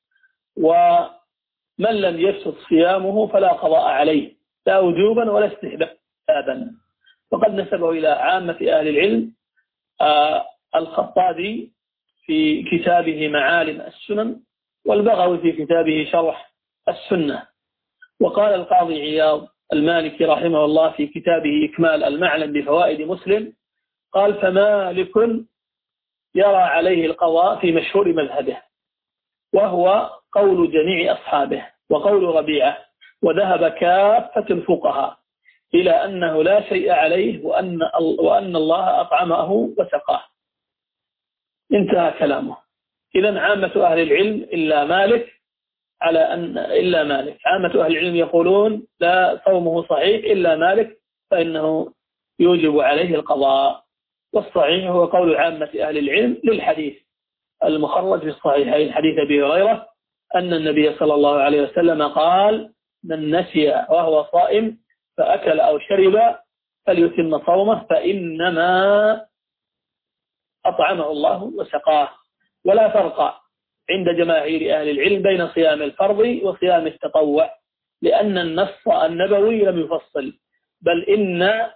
ومن لم يفسد صيامه فلا قضاء عليه لا وجوبا ولا استحبابا. وقد نسبه إلى عامة أهل العلم الخطابي في كتابه معالم السنن، والبغوي في كتابه شرح السنة. وقال القاضي عياض المالكي رحمه الله في كتابه إكمال المعلم بفوائد مسلم، قال: فمالك يرى عليه القضاء في مشهور مذهبه، وهو قول جميع أصحابه وقول ربيعة، وذهب كافة الفقهاء إلى أنه لا شيء عليه وأن الله أطعمه وسقاه. انتهى كلامه. إذن عامة أهل العلم إلا مالك عامة أهل العلم يقولون لا، صومه صحيح، إلا مالك فإنه يوجب عليه القضاء. والصحيح هو قول عامة أهل العلم للحديث المخرج في الصحيحين، حديث أبي هريرة أن النبي صلى الله عليه وسلم قال: من نسي وهو صائم فأكل أو شرب فليتم صومه فإنما أطعمه الله وسقاه. ولا فرق عند جماهير أهل العلم بين صيام الفرض وصيام التطوع، لأن النص النبوي لم يفصل، بل إن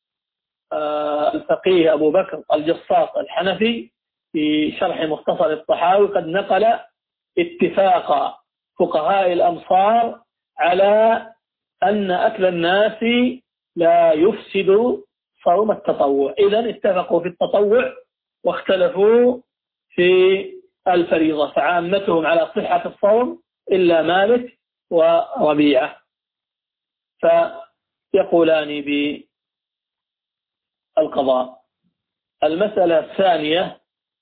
الفقيه أبو بكر الجصاص الحنفي في شرح مختصر الطحاوي قد نقل اتفاق فقهاء الأمصار على أن أكل الناس لا يفسد صوم التطوع. إذن اتفقوا في التطوع واختلفوا في الفريضة، فعامتهم على صحة الصوم إلا مالك وربيعة، فيقولان بالقضاء. المسألة الثانية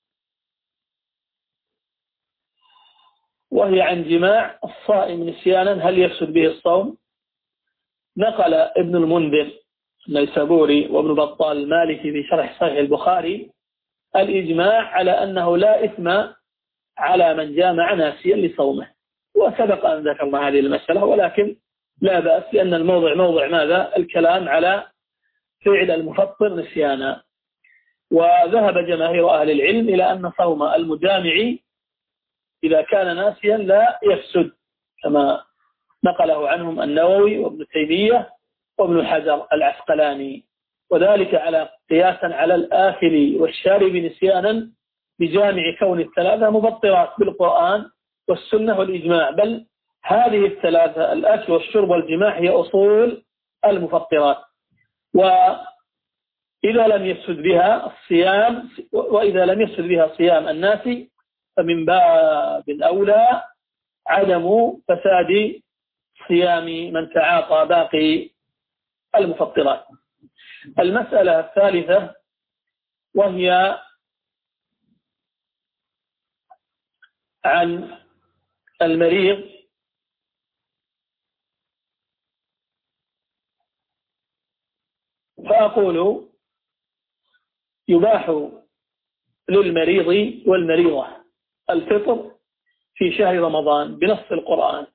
وهي عن جماع الصائم نسيانا هل يفسد به الصوم. نقل ابن المنذر النيسابوري وابن بطال المالكي في شرح صحيح البخاري الإجماع على أنه لا إثم على من جامع ناسيا لصومه، وسبق أن ذكرنا هذه المسألة، ولكن لا بأس لأن الموضع موضع ماذا؟ الكلام على فعل المفطر نسيانا. وذهب جماهير أهل العلم إلى أن صوم المجامع إذا كان ناسيا لا يفسد، كما نقله عنهم النووي وابن تيمية وابن حجر العسقلاني، وذلك على قياسا على الآكل والشارب نسيانا بجامع كون الثلاثة مبطرات بالقرآن والسنة والإجماع، بل هذه الثلاثة الأكل والشرب والجماع هي أصول المفطرات. وإذا لم يفسد بها الصيام، وإذا لم يفسد بها صيام الناس، فمن باب أولى عدم فساد صيام من تعاطى باقي المفطرات. المسألة الثالثة وهي عن المريض فأقول يباح للمريض والمريضة الفطر في شهر رمضان بنص القرآن: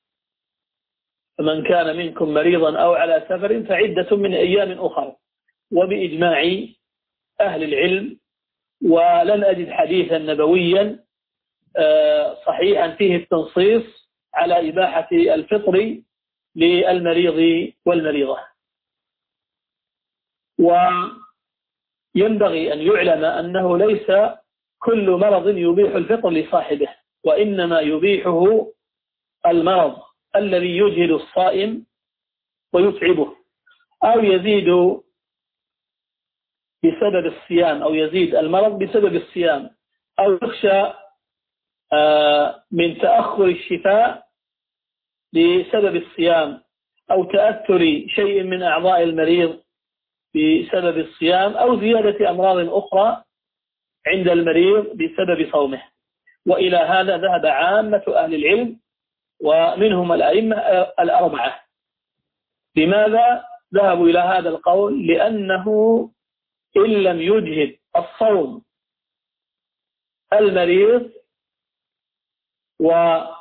فمن كان منكم مريضا أو على سفر فعدة من أيام أخرى، وبإجماع أهل العلم. ولن أجد حديثا نبويا صحيحا فيه التنصيص على إباحة الفطر للمريض والمريضة. وينبغي أن يعلم أنه ليس كل مرض يبيح الفطر لصاحبه، وإنما يبيحه المرض الذي يجهد الصائم ويتعبه، أو يزيد بسبب الصيام، أو يزيد المرض بسبب الصيام، أو يخشى من تأخر الشفاء بسبب الصيام، أو تأثر شيء من أعضاء المريض بسبب الصيام، أو زيادة أمراض أخرى عند المريض بسبب صومه. وإلى هذا ذهب عامة أهل العلم ومنهم الأئمة الأربعة. لماذا ذهبوا إلى هذا القول؟ لأنه إن لم يجهد الصوم المريض ويضر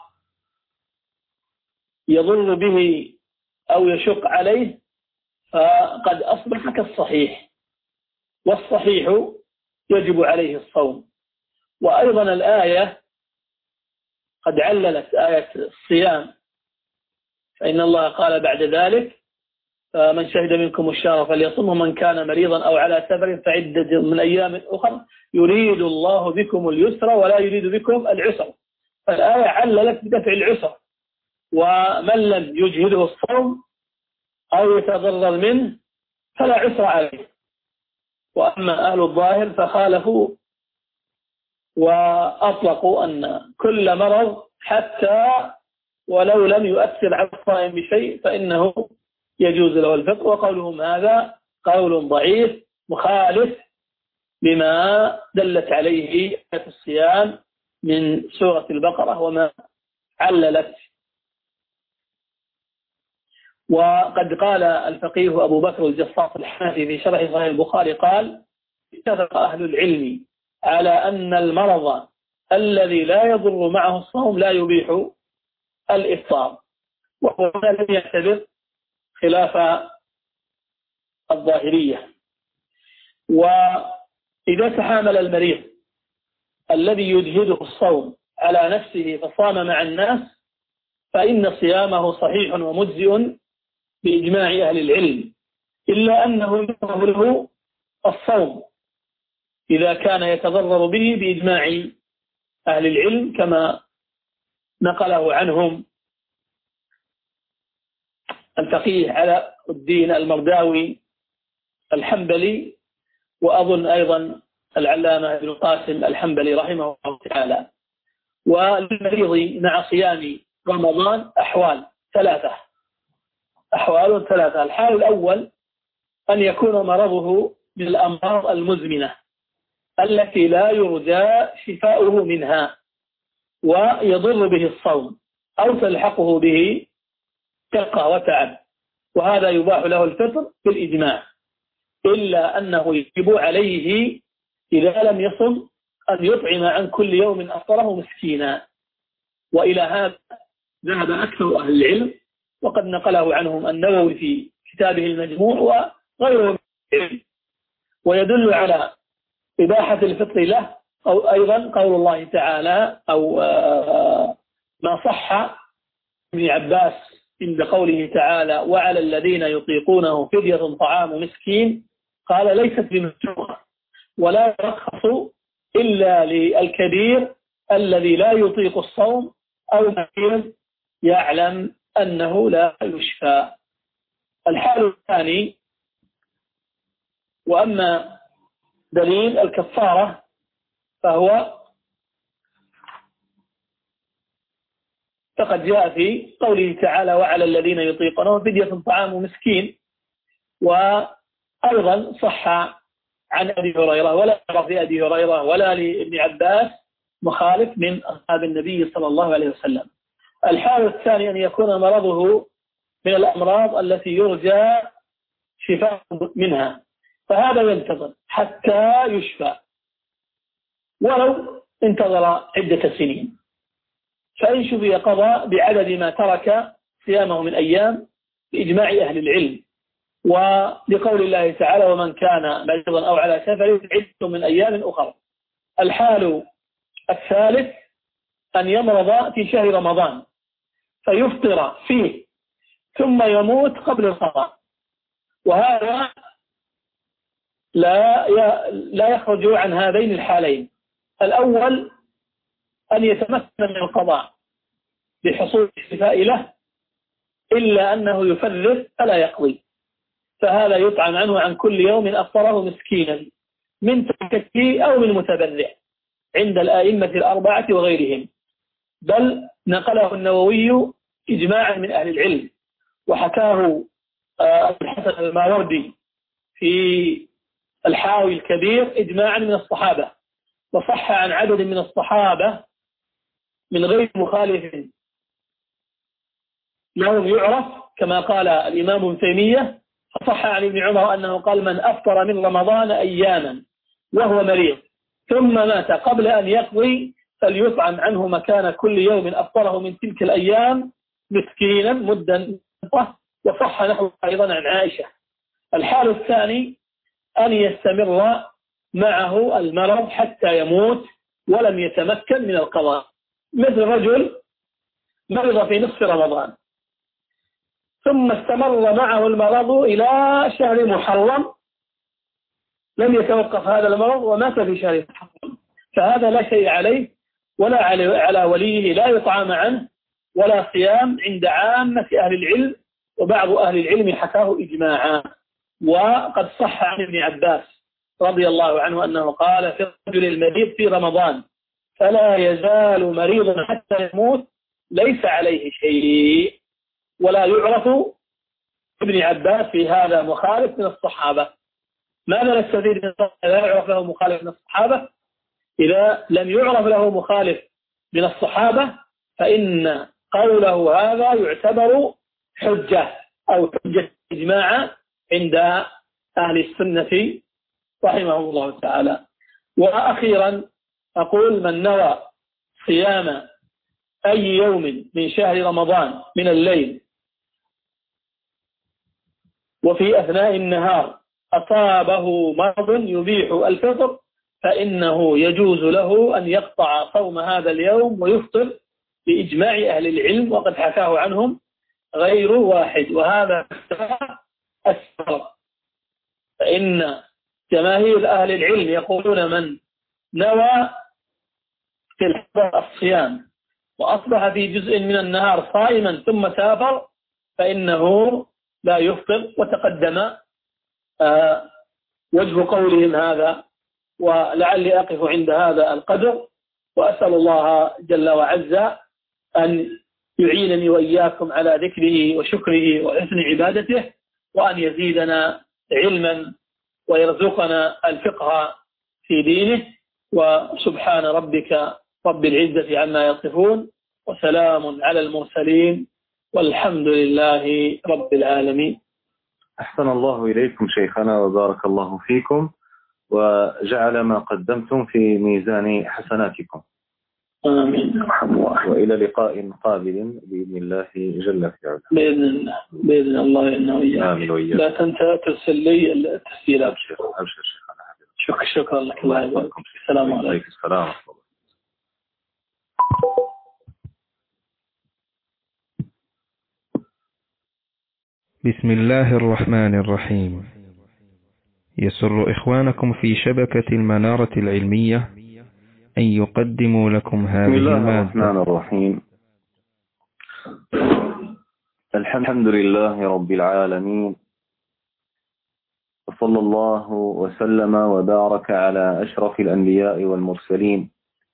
به أو يشق عليه فقد أصبح كالصحيح، والصحيح يجب عليه الصوم. وأيضا الآية قد عللت آية الصيام، فإن الله قال بعد ذلك: فمن شهد منكم الشهر فليصمه من كان مريضا أو على سفر فعدة من أيام أخرى يريد الله بكم اليسر ولا يريد بكم العسر. فالآية عللت بدفع العسر، ومن لم يجهده الصوم أو يتضرر منه فلا عسر عليه. وأما أهل الظاهر فخالفوا وأطلقوا أن كل مرض حتى ولو لم يؤثر على الصائم بشيء فإنه يجوز له الفطر. وقولهم هذا قول ضعيف مخالف لما دلت عليه آية الصيام من سورة البقرة وما عللت. وقد قال الفقيه أبو بكر الجصاص الحنفي في شرح صحيح البخاري قال: اتفق أهل العلم على أن المرض الذي لا يضر معه الصوم لا يبيح الإفطار، وهو لم يعتبر خلاف الظاهرية. وإذا تحامل المريض الذي يجهده الصوم على نفسه فصام مع الناس فإن صيامه صحيح ومجزئ بإجماع أهل العلم، إلا أنه يكره له الصوم إذا كان يتضرر به بإجماع أهل العلم، كما نقله عنهم الفقيه علاء الدين المرداوي الحنبلي، وأظن أيضا العلامة ابن القاسم الحنبلي رحمه الله تعالى. وللمريض مع صيام رمضان أحوال ثلاثة. الحال الأول أن يكون مرضه من الأمراض المزمنة التي لا يرجى شفاؤه منها ويضر به الصوم، أو تلحقه به شقة وتعب، وهذا يباح له الفطر بالإجماع، إلا أنه يجب عليه إذا لم يصم أن يطعم عن كل يوم أفطره مسكينا. وإلى هذا ذهب أكثر أهل العلم، وقد نقله عنهم النووي في كتابه المجموع وغيره، ويدل على إباحة الفطر له أو أيضا قول الله تعالى أو ما صح ابن عباس عند قوله تعالى وعلى الذين يطيقونه فدية طعام مسكين، قال ليست بمشروعة ولا يرخص إلا للكبير الذي لا يطيق الصوم أو مريض يعلم أنه لا يشفى. الحال الثاني، وأما دليل الكفارة فقد جاء في قوله تعالى وعلى الذين يطيقونه فدية طعام مسكين، وأيضا صح عن أبي هريرة، ولا يرى في أبي هريرة ولا لابن عباس مخالف من أصحاب النبي صلى الله عليه وسلم. الحال الثاني أن يكون مرضه من الأمراض التي يرجى شفاء منها، فهذا ينتظر حتى يشفى ولو انتظر عدة سنين، فإن شفي قضى بعدد ما ترك صيامه من أيام بإجماع أهل العلم، ولقول الله تعالى ومن كان مريضا أو على سفر عدة من أيام أخرى. الحال الثالث أن يمرض في شهر رمضان فيفطر فيه ثم يموت قبل القضاء، وهذا لا يخرج عن هذين الحالين. الأول أن يتمكن من القضاء بحصول الشفاء له إلا أنه يفرط فلا يقضي، فهذا يطعم عنه عن كل يوم أفطره مسكينا من تركته أو من متبرع عند الآئمة الأربعة وغيرهم، بل نقله النووي إجماعا من أهل العلم، وحكاه الحسن الماوردي في الحاوي الكبير إجماعا من الصحابة، وصح عن عدد من الصحابة من غير مخالف لهم يعرف، كما قال الإمام ابن تيمية، فصح عن ابن عمر أنه قال من أفطر من رمضان أياما وهو مريض ثم مات قبل أن يقضي فليطعم عنه مكان كل يوم أفطره من تلك الأيام مسكينا مدا. وصح نحو أيضا عن عائشة. الحال الثاني أن يستمر معه المرض حتى يموت ولم يتمكن من القضاء، مثل رجل مرض في نصف رمضان ثم استمر معه المرض إلى شهر محرم، لم يتوقف هذا المرض ومات في شهر محرم، فهذا لا شيء عليه ولا على وليه، لا يطعم عنه ولا صيام عند عامة أهل العلم، وبعض أهل العلم حكاه إجماعا. وقد صح عن ابن عباس رضي الله عنه أنه قال في الرجل المريض في رمضان فلا يزال مريضا حتى يموت ليس عليه شيء، ولا يعرف ابن عباس في هذا مخالف من الصحابة. ماذا نستفيد من لا يعرف له مخالف من الصحابة؟ إذا لم يعرف له مخالف من الصحابة فإن قوله هذا يعتبر حجة أو حجة إجماع عند أهل السنة رحمهم الله تعالى. وأخيرا أقول من نوى صيام أي يوم من شهر رمضان من الليل وفي أثناء النهار أصابه مرض يبيح الفطر فإنه يجوز له أن يقطع صوم هذا اليوم ويفطر بإجماع أهل العلم، وقد حكاه عنهم غير واحد، وهذا السبب. فإن جماهير أهل العلم يقولون من نوى في الحضر الصيام وأصبح في جزء من النهار صائما ثم سافر فإنه لا يفطر، وتقدم وجه قولهم هذا، ولعلي أقف عند هذا القدر، وأسأل الله جل وعز أن يعينني وإياكم على ذكره وشكره وحسن عبادته، وأن يزيدنا علما ويرزقنا الفقه في دينه. وسبحان ربك رب العزة عما يصفون، وسلام على المرسلين، والحمد لله رب العالمين. أحسن الله إليكم شيخنا وبارك الله فيكم، وجعل ما قدمتم في ميزان حسناتكم. آمين. وإلى لقاء قابل بإذن الله جل في علاه. بإذن الله إنه وإياك. آمين وإياك. لا تنسى ترسل لي التسجيلات. أبشر شيخنا. شكرا لك. الله يبارك. السلام عليكم. السلام. بسم الله الرحمن الرحيم. يسر إخوانكم في شبكة المنارة العلمية أن يقدموا لكم هذه المادة. بسم الله الرحمن الرحيم. الحمد لله رب العالمين، وصلى الله وسلم وبارك على أشرف الأنبياء والمرسلين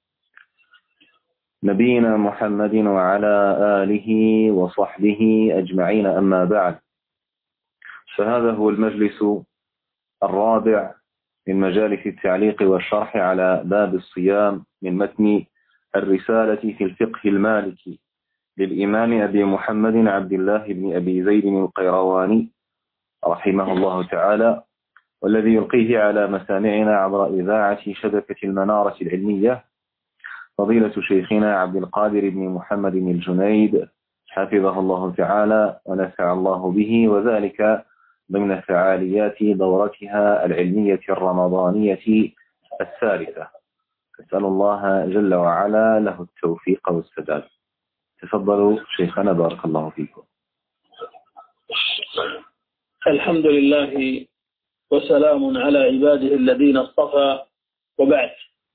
نبينا محمد وعلى آله وصحبه أجمعين، أما بعد، فهذا هو المجلس الرابع من مجالس التعليق والشرح على باب الصيام من متن الرسالة في الفقه المالكي للإمام أبي محمد عبد الله بن أبي زيد القيرواني رحمه الله تعالى، والذي يلقيه على مسامعنا عبر إذاعة شبكة المنارة العلمية فضيلة شيخنا عبد القادر بن محمد بن الجنيد حفظه الله تعالى ونفع الله به، وذلك ضمن فعاليات دورتها العلمية الرمضانية الثالثة. أسأل الله جل وعلا له التوفيق والسداد. تفضلوا شيخنا، بارك الله فيكم. الحمد لله وسلام على عباده الذين اصطفى، وبعد،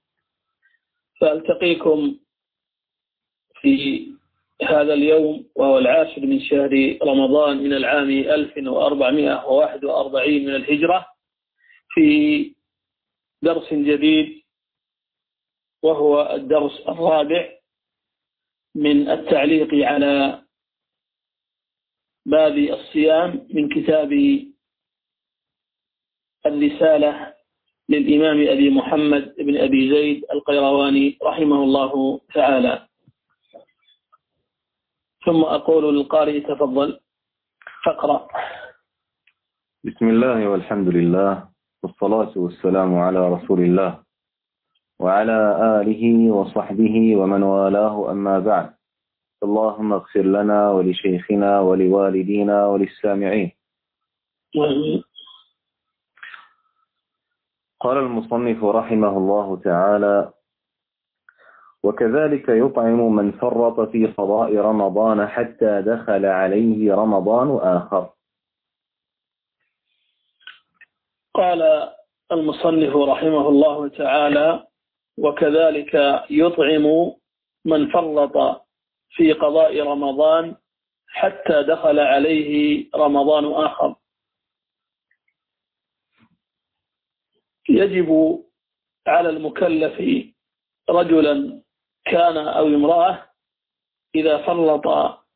فألتقيكم في هذا اليوم وهو 10 من شهر رمضان من العام 1441 من الهجرة في درس جديد، وهو الدرس الرابع من التعليق على باب الصيام من كتاب الرسالة للإمام أبي محمد بن أبي زيد القيرواني رحمه الله تعالى. ثم أقول للقارئ تفضل فاقرأ. بسم الله والحمد لله والصلاة والسلام على رسول الله وعلى آله وصحبه ومن والاه، أما بعد. اللهم اغفر لنا ولشيخنا ولوالدينا وللسامعين. قال المصنف رحمه الله تعالى: وكذلك يطعم من فرط في قضاء رمضان حتى دخل عليه رمضان آخر. قال المصنف رحمه الله تعالى: وكذلك يطعم من فرط في قضاء رمضان حتى دخل عليه رمضان آخر. يجب على المكلف رجلا كان أو امرأة إذا فرط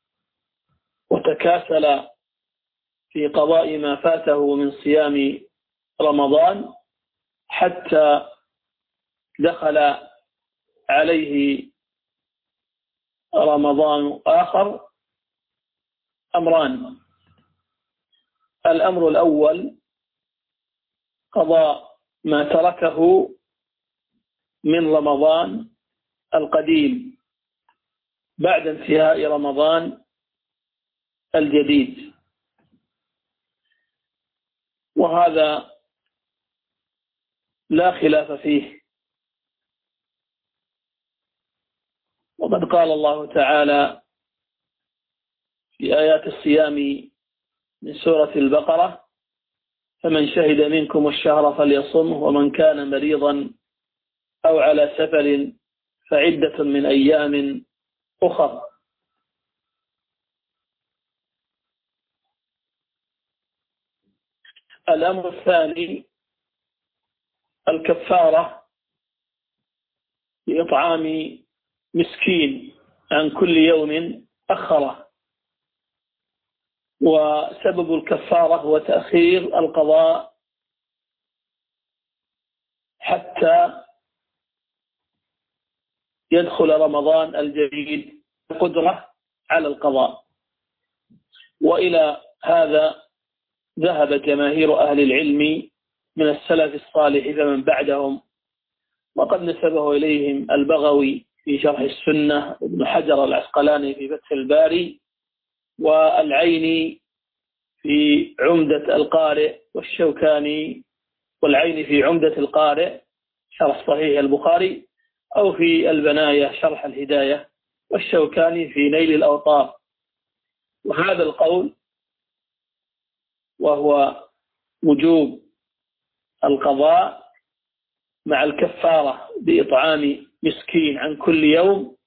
وتكاسل في قضاء ما فاته من صيام رمضان حتى دخل عليه رمضان آخر، أمران: الأمر الأول قضاء ما تركه من رمضان القديم بعد انتهاء رمضان الجديد، وهذا لا خلاف فيه. وقد قال الله تعالى في آيات الصيام من سورة البقرة: فمن شهد منكم الشهر فليصمه ومن كان مريضا أو على سفر فعدة من أيام أخر. الأمر الثاني الكفارة بإطعام مسكين عن كل يوم أخره، وسبب الكفارة هو تأخير القضاء حتى يدخل رمضان الجديد قدرة على القضاء. وإلى هذا ذهب جماهير أهل العلم من السلف الصالح فمن بعدهم، وقد نسبه إليهم البغوي في شرح السنة، ابن حجر العسقلاني في فتح الباري، والعيني في عمدة القارئ، والشوكاني والعيني في عمدة القارئ شرح صحيح البخاري، أو في البناية شرح الهداية، والشوكاني في نيل الأوطار. وهذا القول وهو وجوب القضاء مع الكفارة بإطعام مسكين عن كل يوم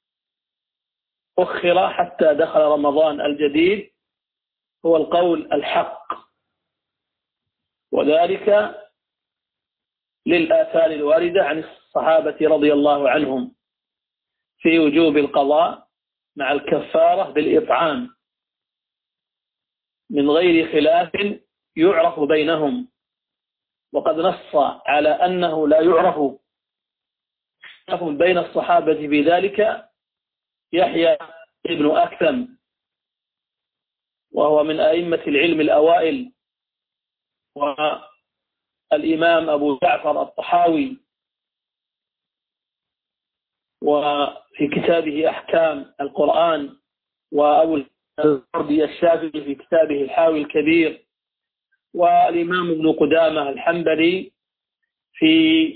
أخر حتى دخل رمضان الجديد، هو القول الحق، وذلك للآثار الواردة عن الصحابة رضي الله عنهم في وجوب القضاء مع الكفارة بالإطعام من غير خلاف يعرف بينهم. وقد نص على أنه لا يعرف خلاف بين الصحابة بذلك يحيى بن أكثم، وهو من أئمة العلم الأوائل، والإمام أبو جعفر الطحاوي وفي كتابه أحكام القرآن، وأبو الوردي الشافعي في كتابه الحاوي الكبير، والإمام ابن قدامة الحنبلي في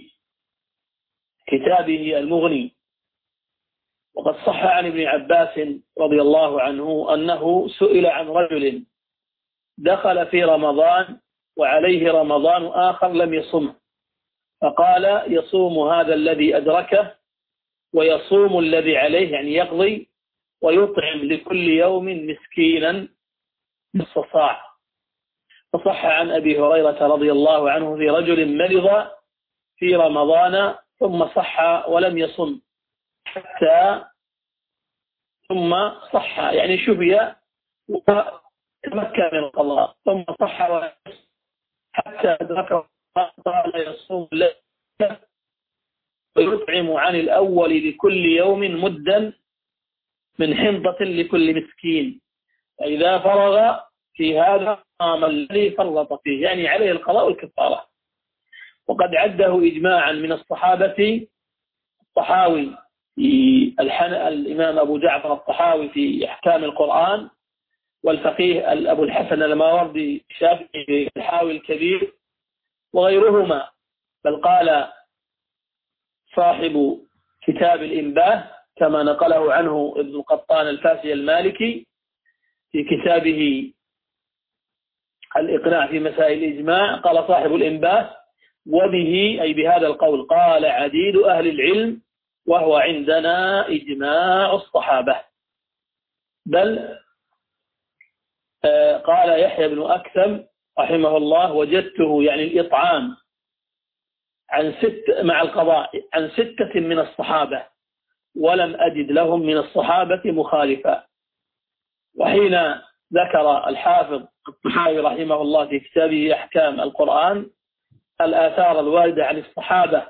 كتابه المغني. وقد صح عن ابن عباس رضي الله عنه أنه سئل عن رجل دخل في رمضان وعليه رمضان آخر لم يصمه، فقال: يصوم هذا الذي أدركه ويصوم الذي عليه، يعني يقضي، ويطعم لكل يوم مسكينا نصف صاع. فصح عن أبي هريرة رضي الله عنه في رجل مرض في رمضان ثم صح ولم يصم حتى ثم صح، يعني شفي وتمكن من القضاء، ثم صح حتى أدركه قال: يصوم ويطعم عن الأول لكل يوم مدا من حنطة لكل مسكين، فإذا فرغ في هذا قام الذي فرط فيه، يعني عليه القضاء والكفارة. وقد عده إجماعا من الصحابة الطحاوي في الإمام أبو جعفر الطحاوي في أحكام القرآن، والفقيه أبو الحسن الماوردي الشافعي في الحاوي الكبير، وغيرهما. بل قال صاحب كتاب الإنباه كما نقله عنه ابن القطان الفاسي المالكي في كتابه الإقناع في مسائل الإجماع، قال صاحب الإنباه: وبه، أي بهذا القول، قال عديد أهل العلم، وهو عندنا إجماع الصحابة. بل قال يحيى بن أكثم رحمه الله: وجدته، يعني الإطعام مع القضاء عن 6 من الصحابة، ولم أجد لهم من الصحابة مخالفا. وحين ذكر الحافظ الطحاوي رحمه الله في كتابه أحكام القرآن الآثار الواردة عن الصحابة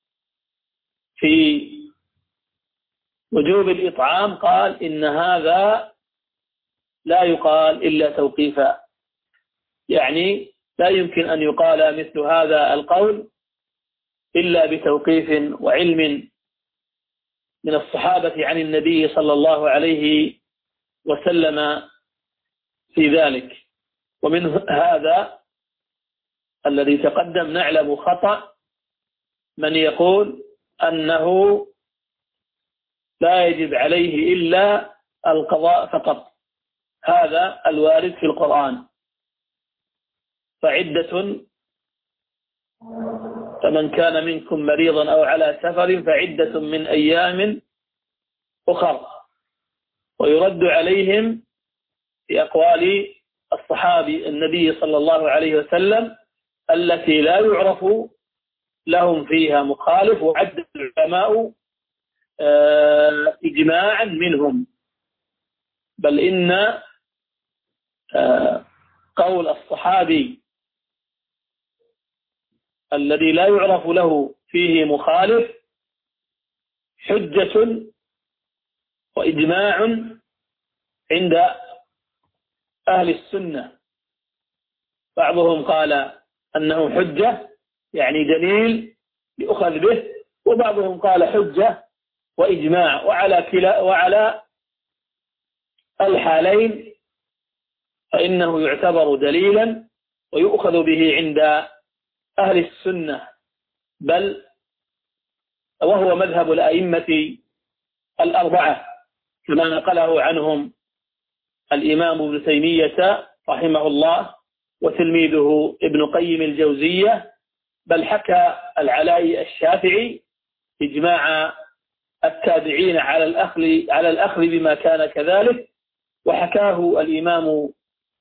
في وجوب الإطعام، قال: إن هذا لا يقال إلا توقيفا، يعني لا يمكن أن يقال مثل هذا القول إلا بتوقيف وعلم من الصحابة عن النبي صلى الله عليه وسلم في ذلك. ومن هذا الذي تقدم نعلم خطأ من يقول أنه لا يجب عليه إلا القضاء فقط، هذا الوارد في القرآن: فعدة، فمن كان منكم مريضا أو على سفر فعدة من أيام أخر. ويرد عليهم في أقوال الصحابي النبي صلى الله عليه وسلم التي لا يعرف لهم فيها مخالف، وعد العلماء إجماعا منهم. بل إن قول الصحابي الذي لا يعرف له فيه مخالف حجة وإجماع عند أهل السنة. بعضهم قال أنه حجة، يعني دليل يؤخذ به، وبعضهم قال حجة وإجماع، وعلى الحالين فإنه يعتبر دليلا ويؤخذ به عند أهل السنة، بل وهو مذهب الأئمة الأربعة كما نقله عنهم الإمام ابن تيمية رحمه الله وتلميذه ابن قيم الجوزية، بل حكى العلاء الشافعي إجماع التابعين على الأخذ بما كان كذلك، وحكاه الإمام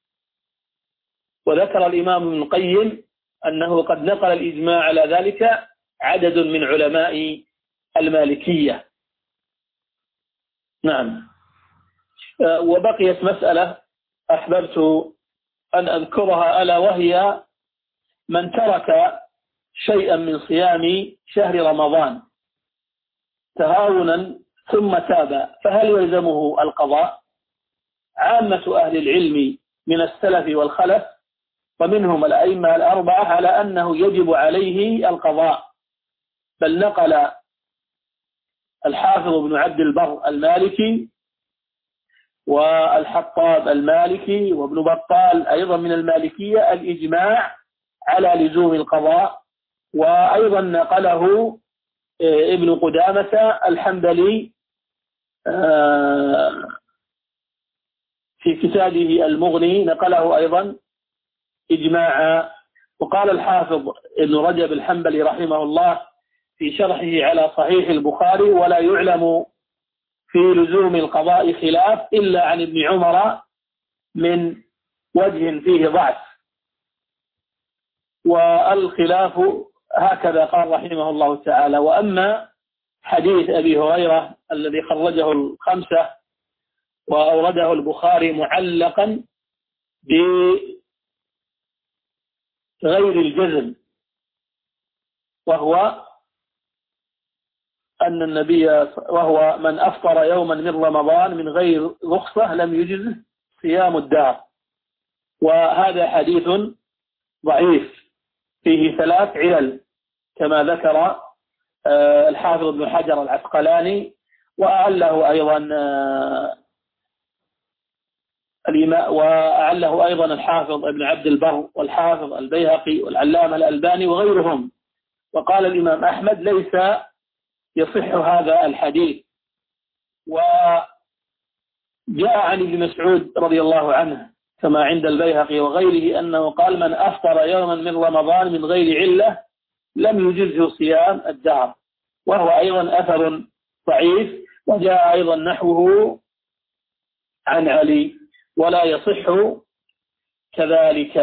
وذكر الإمام ابن القيم أنه قد نقل الإجماع على ذلك عدد من علماء المالكية. نعم. وبقيت مسألة أحببت أن أذكرها، ألا وهي من ترك شيئا من صيام شهر رمضان تهاونا ثم تاب فهل يلزمه القضاء؟ عامة أهل العلم من السلف والخلف ومنهم الأئمة الأربعة على أنه يجب عليه القضاء، بل نقل الحافظ ابن عبد البر المالكي والحطاب المالكي وابن بطال أيضا من المالكية الإجماع على لزوم القضاء، وأيضا نقله ابن قدامة الحنبلي في كتابه المغني نقله أيضا إجماعا. وقال الحافظ ابن رجب الحنبلي رحمه الله في شرحه على صحيح البخاري: ولا يعلم في لزوم القضاء خلاف إلا عن ابن عمر من وجه فيه ضعف. والخلاف هكذا قال رحمه الله تعالى. وأما حديث أبي هريرة الذي خرجه الخمسة وأورده البخاري معلقا بغير الجزم، وهو أن النبي وهو من أفطر يوما من رمضان من غير رخصة لم يجزه صيام الدهر، وهذا حديث ضعيف فيه 3 علل كما ذكر الحافظ ابن حجر العسقلاني، وأعله أيضا الحافظ ابن عبد البر والحافظ البيهقي والعلامة الألباني وغيرهم. وقال الإمام أحمد: ليس يصح هذا الحديث. وجاء عن ابن مسعود رضي الله عنه كما عند البيهقي وغيره أنه قال: من أفطر يوما من رمضان من غير علة لم يجزه صيام الدهر، وهو أيضا أثر ضعيف. وجاء أيضا نحوه عن علي ولا يصح كذلك.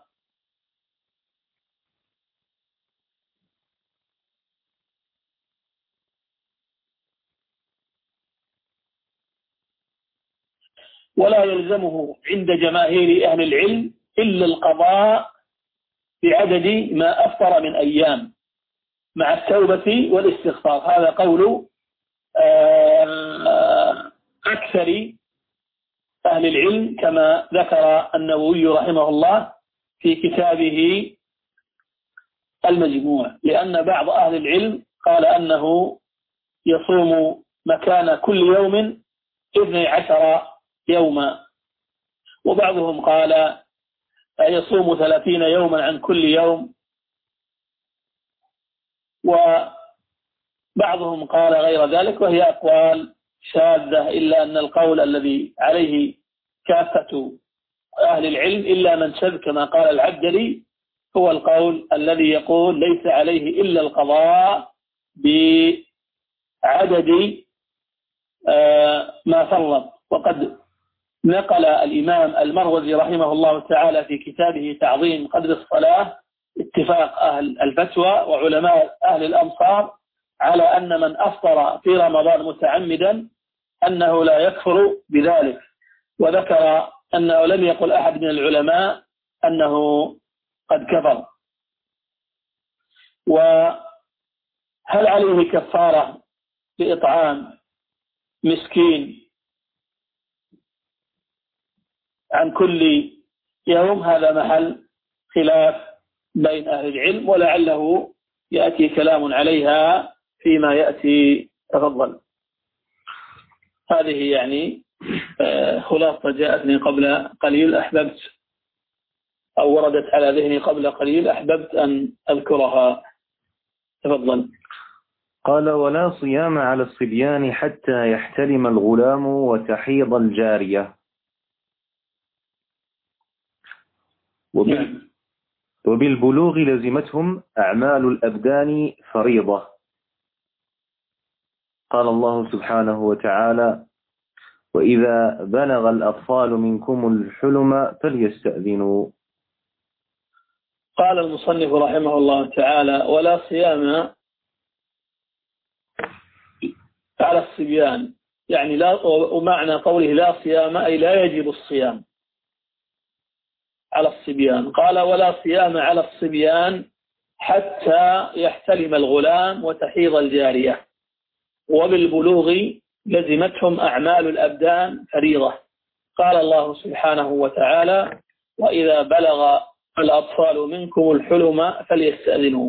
ولا يلزمه عند جماهير أهل العلم إلا القضاء بعدد ما أفطر من أيام مع التوبة والاستغفار. هذا قول أكثر أهل العلم كما ذكر النووي رحمه الله في كتابه المجموع، لأن بعض أهل العلم قال أنه يصوم مكان كل يوم 12 يوما، وبعضهم قال يصوم 30 يوما عن كل يوم، وبعضهم قال غير ذلك، وهي أقوال شاذة، إلا أن القول الذي عليه كافة أهل العلم إلا من شذ كما قال العبدلي هو القول الذي يقول ليس عليه إلا القضاء بعدد ما فرض. وقد نقل الإمام المروزي رحمه الله تعالى في كتابه تعظيم قدر الصلاة اتفاق أهل الفتوى وعلماء أهل الأمصار على أن من أفطر في رمضان متعمدا أنه لا يكفر بذلك، وذكر أنه لم يقل أحد من العلماء أنه قد كفر. وهل عليه كفارة لإطعام مسكين عن كل يوم؟ هذا محل خلاف بين أهل العلم، ولعله يأتي كلام عليها فيما يأتي. تفضل. هذه يعني خلاصة جاءتني قبل قليل أحببت أو وردت على ذهني قبل قليل أحببت أن أذكرها. تفضل. قال: ولا صيام على الصبيان حتى يحتلم الغلام وتحيض الجارية. وبالبلوغ لزمتهم أعمال الأبدان فريضة. قال الله سبحانه وتعالى: وإذا بلغ الأطفال منكم الحلم فليستأذنوا. قال المصنف رحمه الله تعالى: ولا صيام على الصبيان، يعني لا، ومعنى قوله لا صيام أي لا يجب الصيام على الصبيان. قال: ولا صيام على الصبيان حتى يحتلم الغلام وتحيض الجارية، وبالبلوغ لزمتهم أعمال الأبدان فريضة. قال الله سبحانه وتعالى: وإذا بلغ الأطفال منكم الحلم فليستأذنوا.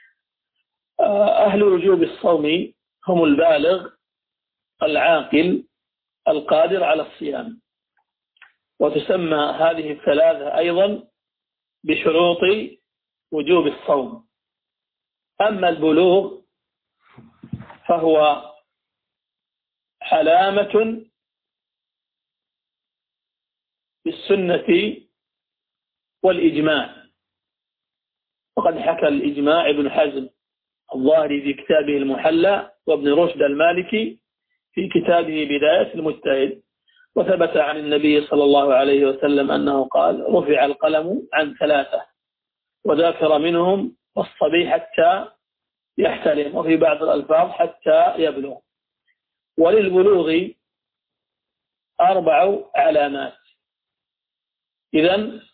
أهل وجوب الصوم هم البالغ العاقل القادر على الصيام، وتسمى هذه الثلاثة أيضا بشروط وجوب الصوم. أما البلوغ فهو علامة بالسنة والإجماع، وقد حكى الإجماع ابن حزم الظاهري في كتابه المحلى، وابن رشد المالكي في كتابه بداية المجتهد، وثبت عن النبي صلى الله عليه وسلم أنه قال: رفع القلم عن ثلاثة، وذكر منهم الصبي حتى يحتلم، وفي بعض الألفاظ حتى يبلغ. وللبلوغ 4 علامات. إذن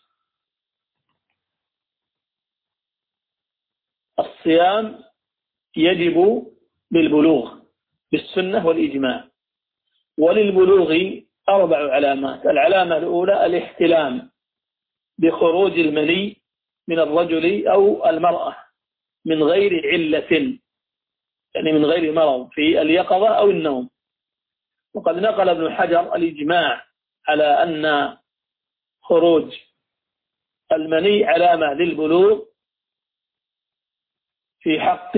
الصيام يجب بالبلوغ بالسنة والإجماع. وللبلوغ 4 علامات. العلامة الأولى الاحتلام بخروج المني من الرجل أو المرأة من غير علة، يعني من غير مرض في اليقظة أو النوم. وقد نقل ابن حجر الإجماع على أن خروج المني علامة للبلوغ في حق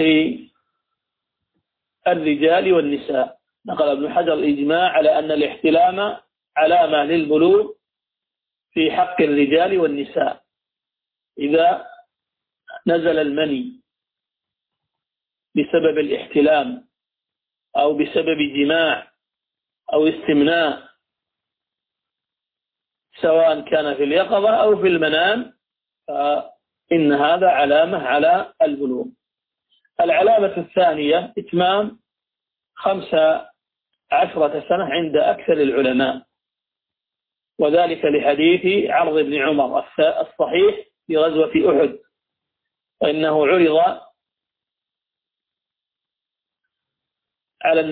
الرجال والنساء. نقل ابن حجر الإجماع على أن الاحتلام علامة للبلوغ في حق الرجال والنساء. إذا نزل المني بسبب الاحتلام أو بسبب جماع أو استمناء، سواء كان في اليقظة أو في المنام، فإن هذا علامة على البلوغ. العلامة الثانية إتمام 15 سنة عند أكثر العلماء، وذلك لحديث عرض بن عمر الصحيح في غزوة أحد، وإنه عرض على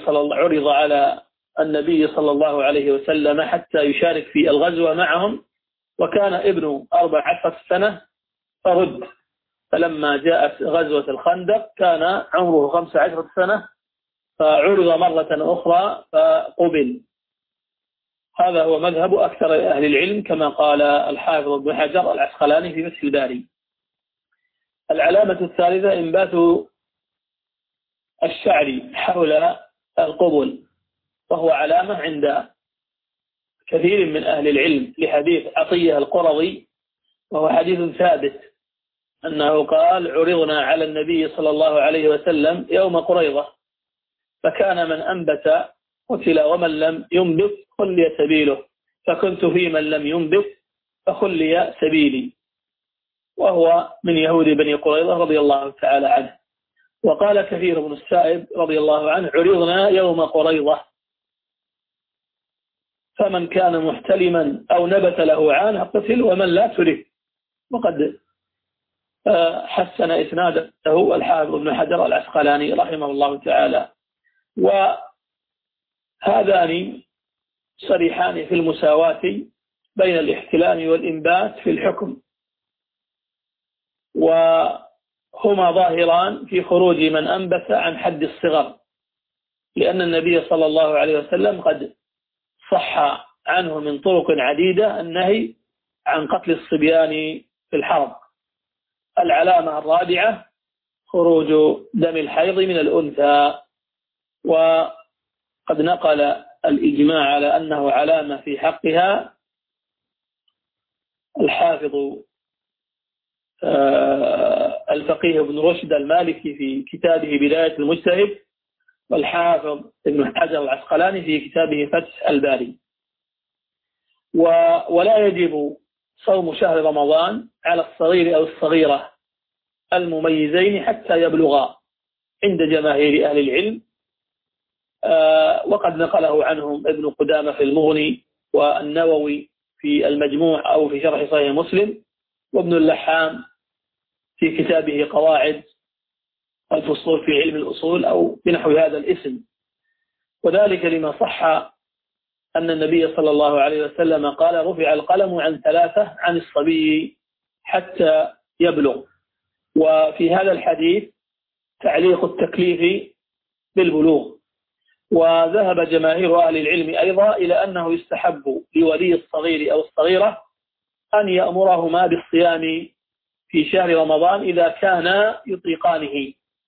النبي صلى الله عليه وسلم حتى يشارك في الغزوة معهم، وكان ابن 14 سنة فرد. فلما جاءت غزوة الخندق كان عمره 15 سنة فعرض مرة أخرى فقبل. هذا هو مذهب أكثر أهل العلم كما قال الحافظ ابن حجر العسقلاني في فتح الباري. العلامة الثالثة إنبات الشعر حول القبل، وهو علامة عند كثير من أهل العلم لحديث عطية القرظي، وهو حديث ثابت أنه قال: عرضنا على النبي صلى الله عليه وسلم يوم قريظة، فكان من أنبت قتل ومن لم ينبت خلي سبيله، فكنت في من لم ينبت فخلي سبيلي. وهو من يهود بني قريظة رضي الله تعالى عنه. وقال كثير بن السائب رضي الله عنه: عرضنا يوم قريظة، فمن كان محتلما أو نبت له عانه قتل ومن لا ترك. وقد حسن إسناده الحافظ ابن حجر العسقلاني رحمه الله تعالى. وهذان صريحان في المساواة بين الاحتلام والإنبات في الحكم، وهما ظاهران في خروج من أنبت عن حد الصغر، لأن النبي صلى الله عليه وسلم قد صح عنه من طرق عديدة النهي عن قتل الصبيان في الحرب. العلامة الرابعة خروج دم الحيض من الأنثى، وقد نقل الإجماع على أنه علامة في حقها الحافظ الفقيه ابن رشد المالكي في كتابه بداية المجتهد، والحافظ ابن حجر العسقلاني في كتابه فتح الباري. ولا يجب صوم شهر رمضان على الصغير أو الصغيرة المميزين حتى يبلغا عند جماهير أهل العلم، وقد نقله عنهم ابن قدامة في المغني، والنووي في المجموع أو في شرح صحيح مسلم، وابن اللحام في كتابه قواعد الفصول في علم الأصول أو بنحو هذا الاسم. وذلك لما صح أن النبي صلى الله عليه وسلم قال: رفع القلم عن 3 عن الصبي حتى يبلغ. وفي هذا الحديث تعليق التكليف بالبلوغ. وذهب جماهير أهل العلم أيضا إلى أنه يستحب لولي الصغير أو الصغيرة أن يأمرهما بالصيام في شهر رمضان إذا كانا يطيقانه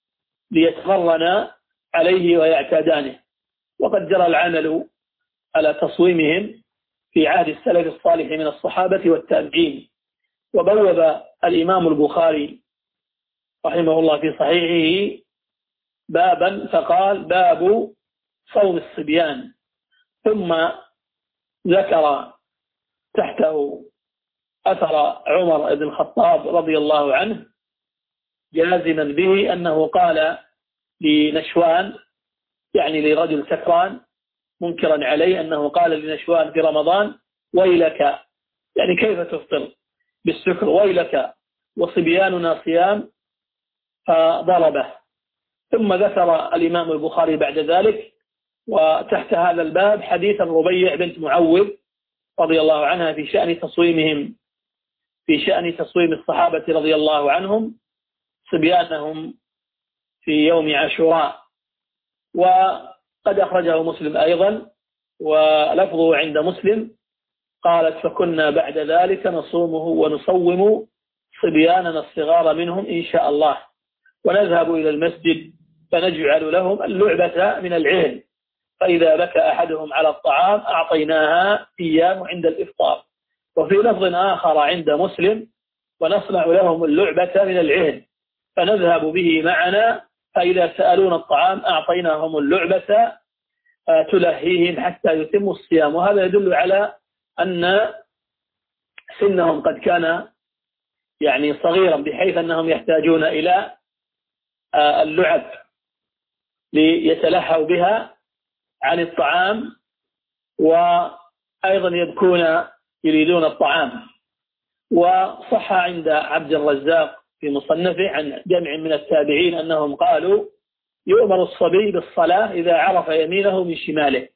ليتمرن عليه ويعتادانه. وقد جرى العمل على تصويمهم في عهد السلف الصالح من الصحابة والتابعين. وبوب الإمام البخاري رحمه الله في صحيحه بابا فقال: باب صوم الصبيان، ثم ذكر تحته أثر عمر بن الخطاب رضي الله عنه جازما به أنه قال لنشوان، يعني لرجل سكران منكرا عليه، أنه قال لنشوان في رمضان: ويلك، يعني كيف تفطر بالسكر، ويلك وصبياننا صيام، فضربه. ثم ذكر الإمام البخاري بعد ذلك وتحت هذا الباب حديث الربيع بنت معوذ رضي الله عنها في شأن تصويمهم، في شأن تصويم الصحابة رضي الله عنهم صبيانهم في يوم عاشوراء. وقد أخرجه مسلم أيضا، ولفظه عند مسلم قالت: فكنا بعد ذلك نصومه ونصوم صبياننا الصغار منهم إن شاء الله، ونذهب إلى المسجد فنجعل لهم اللعبة من العهن، فإذا بكى أحدهم على الطعام أعطيناها إياه عند الإفطار. وفي لفظ آخر عند مسلم: ونصنع لهم اللعبة من العهن فنذهب به معنا، فإذا سألونا الطعام أعطيناهم اللعبة تلهيهم حتى يتموا الصيام. وهذا يدل على أن سنهم قد كان يعني صغيرا، بحيث أنهم يحتاجون إلى اللعب ليتلهوا بها عن الطعام، وأيضا يبكون يريدون الطعام. وصح عند عبد الرزاق في مصنفه عن جمع من التابعين أنهم قالوا: يؤمر الصبي بالصلاة إذا عرف يمينه من شماله،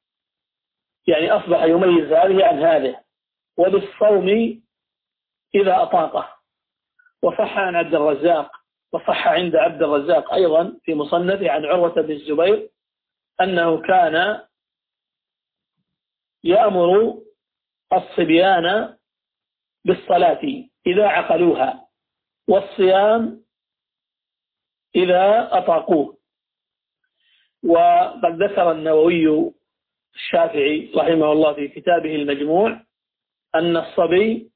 يعني أصبح يميز هذه عن هذه، وبالصوم إذا أطاقه. وصح عن عبد الرزاق، وصح عند عبد الرزاق أيضا في مصنفه عن عروة بن الزبير أنه كان يأمر الصبيان بالصلاة إذا عقلوها، والصيام إذا أطاقوه. وقد ذكر النووي الشافعي رحمه الله في كتابه المجموع أن الصبي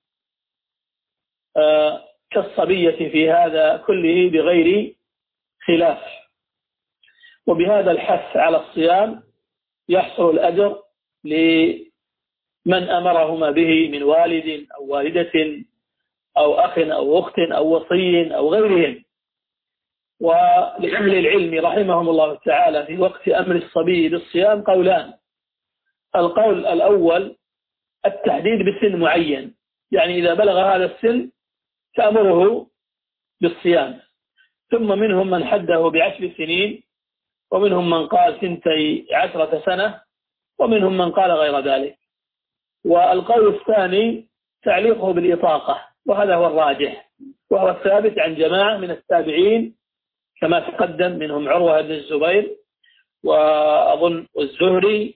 كالصبية في هذا كله بغير خلاف. وبهذا الحث على الصيام يحصل الأجر لمن أمرهما به من والد أو والدة أو أخ أو أخت أو وصي أو غيرهم. ولأهل العلم رحمهم الله تعالى في وقت أمر الصبي بالصيام قولان: القول الأول التحديد بسن معين، يعني إذا بلغ هذا السن تأمره بالصيام. ثم منهم من حده ب10 سنين، ومنهم من قال 12 سنة، ومنهم من قال غير ذلك. والقول الثاني تعليقه بالإطاقة، وهذا هو الراجح، وهو الثابت عن جماعة من التابعين كما تقدم، منهم عروة بن الزبير وأظن الزهري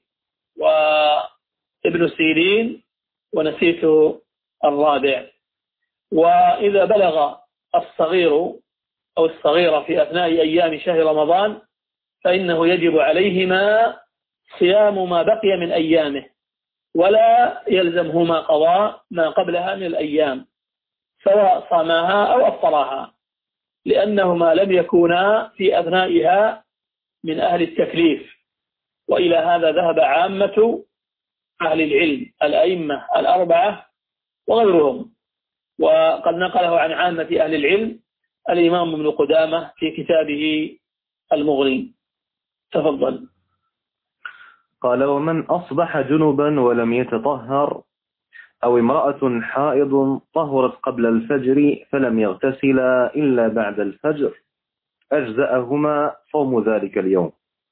وابن سيرين، ونسيت الرابع. وإذا بلغ الصغير أو الصغيرة في أثناء أيام شهر رمضان فإنه يجب عليهما صيام ما بقي من أيامه، ولا يلزمهما قضاء ما قبلها من الأيام سواء صاماها أو أفطراها، لأنهما لم يكونا في أثنائها من أهل التكليف. وإلى هذا ذهب عامة أهل العلم الأئمة الأربعة وغيرهم، وقد نقله عن عامة أهل العلم الإمام ابن قدامة في كتابه المغني. تفضل. قال: ومن أصبح جنبا ولم يتطهر، أو امرأة حائض طهرت قبل الفجر فلم يغتسلا إلا بعد الفجر، أجزأهما صوم ذلك اليوم.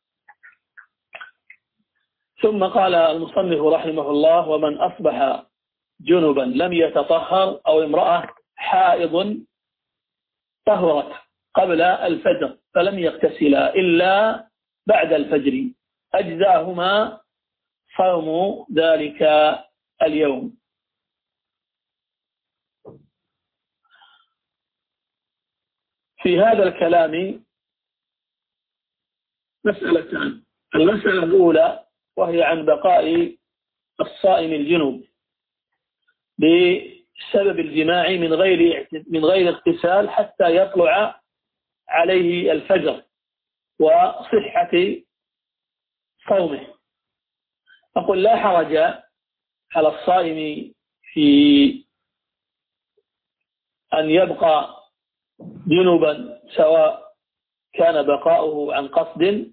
ثم قال المصنف رحمه الله: ومن أصبح جنبا لم يتطهر، أو امرأة حائض طهرت قبل الفجر فلم يغتسلا إلا بعد الفجر، أجزاهما صوم ذلك اليوم. في هذا الكلام مسألتان. المسألة الأولى وهي عن بقاء الصائم الجنوب بسبب الجماع من غير اغتسال حتى يطلع عليه الفجر وصحة صومه. أقول لا حرج على الصائم في أن يبقى جنوبا سواء كان بقاؤه عن قصد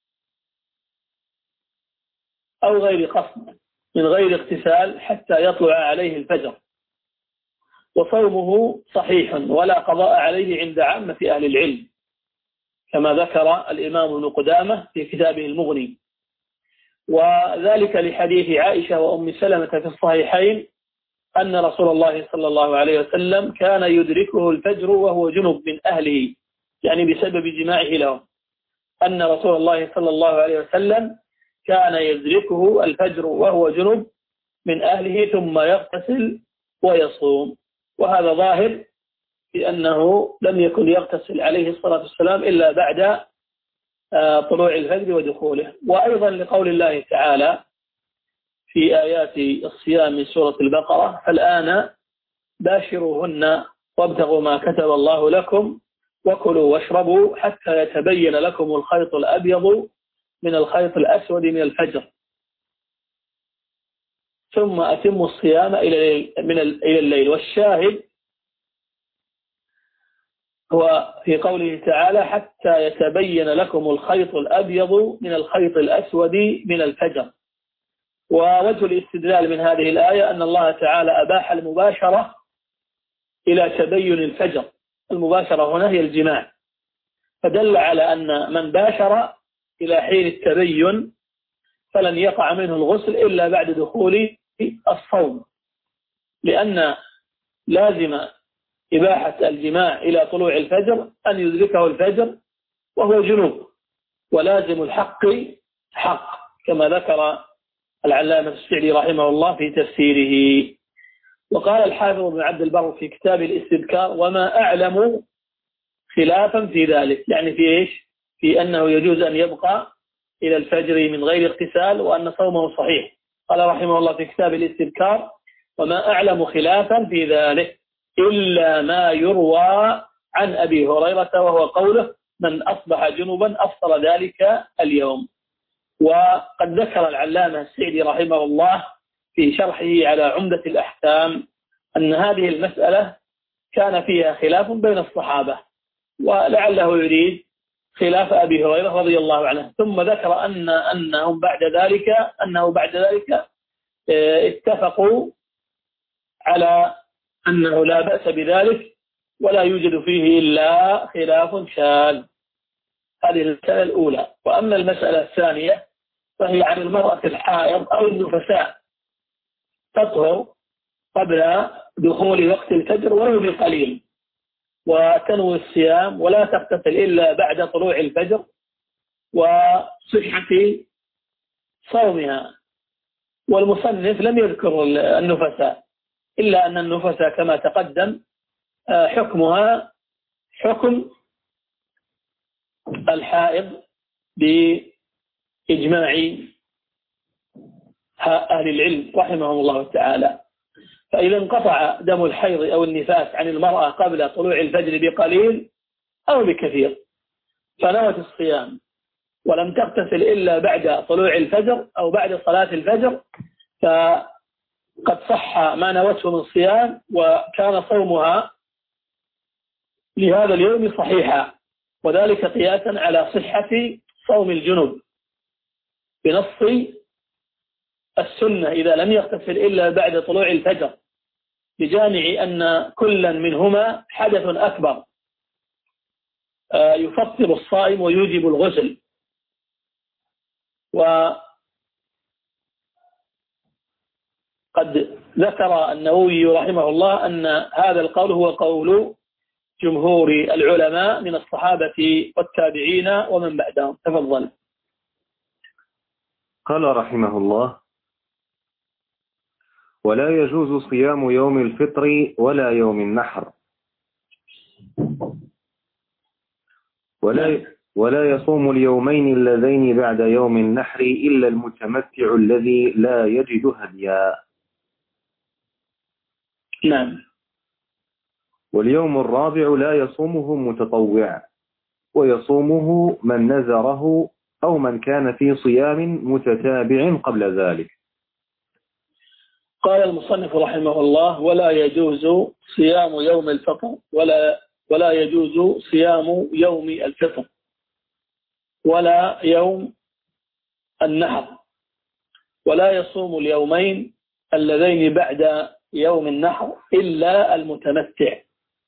أو غير قصد من غير اغتسال حتى يطلع عليه الفجر، وصومه صحيح ولا قضاء عليه عند عامة أهل العلم، كما ذكر الإمام ابن قدامة في كتابه المغني. وذلك لحديث عائشة وأم سلمة في الصحيحين أن رسول الله صلى الله عليه وسلم كان يدركه الفجر وهو جنب من أهله، يعني بسبب جماعه له، أن رسول الله صلى الله عليه وسلم كان يدركه الفجر وهو جنب من أهله ثم يغتسل ويصوم. وهذا ظاهر بأنه لم يكن يغتسل عليه الصلاة والسلام إلا بعد طلوع الفجر ودخوله. وأيضا لقول الله تعالى في آيات الصيام من سورة البقرة: فالآن باشروهن وابتغوا ما كتب الله لكم وكلوا واشربوا حتى يتبين لكم الخيط الأبيض من الخيط الأسود من الفجر ثم أتموا الصيام إلى الليل. والشاهد هو في قوله تعالى: حتى يتبين لكم الخيط الأبيض من الخيط الأسود من الفجر. ووجه الاستدلال من هذه الآية أن الله تعالى أباح المباشرة إلى تبين الفجر. المباشرة هنا هي الجماع، فدل على أن من باشر إلى حين التبين فلن يقع منه الغسل إلا بعد دخول الصوم، لأن لازم إباحة الجماع إلى طلوع الفجر أن يدركه الفجر وهو جنوب، ولازم الحق حق، كما ذكر العلامة السعدي رحمه الله في تفسيره. وقال الحافظ بن عبد البر في كتاب الاستذكار: وما أعلم خلافا في ذلك، يعني في إيش؟ في أنه يجوز أن يبقى إلى الفجر من غير اغتسال وأن صومه صحيح. قال رحمه الله في كتاب الاستذكار: وما أعلم خلافا في ذلك إلا ما يروى عن أبي هريرة، وهو قوله: من أصبح جنبا أفطر ذلك اليوم. وقد ذكر العلامة السعدي رحمه الله في شرحه على عمدة الأحكام أن هذه المسألة كان فيها خلاف بين الصحابة، ولعله يريد خلاف أبي هريرة رضي الله عنه. ثم ذكر أنه بعد ذلك اتفقوا على أنه لا بأس بذلك ولا يوجد فيه إلا خلاف شاذ. هذه المسألة الأولى. وأما المسألة الثانية فهي عن المرأة الحائض أو النفساء تطهر قبل دخول وقت الفجر ولو بقليل، وتنوي الصيام ولا تغتسل إلا بعد طلوع الفجر، وصحة صومها. والمصنف لم يذكر النفساء، إلا أن النفساء كما تقدم حكمها حكم الحائض بإجماع أهل العلم رحمهم الله تعالى. فإذا انقطع دم الحيض أو النفاس عن المرأة قبل طلوع الفجر بقليل أو بكثير فنوت الصيام ولم تغتسل إلا بعد طلوع الفجر أو بعد صلاة الفجر، فقد صح ما نوته من صيام وكان صومها لهذا اليوم صحيحا، وذلك قياسا على صحة صوم الجنوب بنص السنة إذا لم يغتسل إلا بعد طلوع الفجر، بجامع أن كلا منهما حدث أكبر يفطر الصائم ويوجب الغسل. وقد ذكر النووي رحمه الله أن هذا القول هو قول جمهور العلماء من الصحابة والتابعين ومن بعدهم. تفضل. قال رحمه الله: ولا يجوز صيام يوم الفطر ولا يوم النحر، ولا يصوم اليومين اللذين بعد يوم النحر إلا المتمتع الذي لا يجد هديا. نعم. واليوم الرابع لا يصومه متطوع، ويصومه من نذره أو من كان في صيام متتابع قبل ذلك. قال المصنف رحمه الله: ولا يجوز صيام يوم الفطر ولا يجوز صيام يوم الفطر ولا يوم النحر، ولا يصوم اليومين اللذين بعد يوم النحر إلا المتمتع،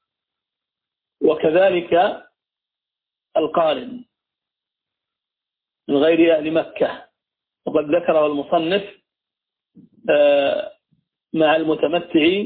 وكذلك القارن من غير أهل مكة. وقد ذكره المصنف مع المتمتع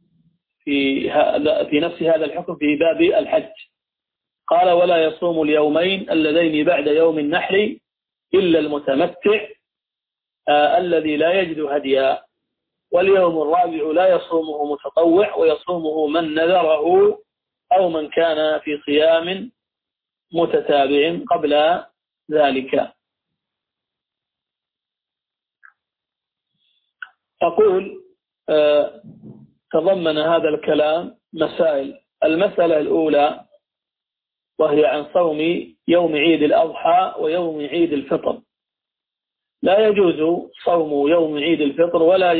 في نفس هذا الحكم في باب الحج. قال: ولا يصوم اليومين اللذين بعد يوم النحر إلا المتمتع الذي لا يجد هديا، واليوم الرابع لا يصومه متطوع، ويصومه من نذره أو من كان في صيام متتابع قبل ذلك. أقول تضمن هذا الكلام مسائل. المسألة الأولى وهي عن صوم يوم عيد الأضحى ويوم عيد الفطر. لا يجوز صوم يوم عيد الفطر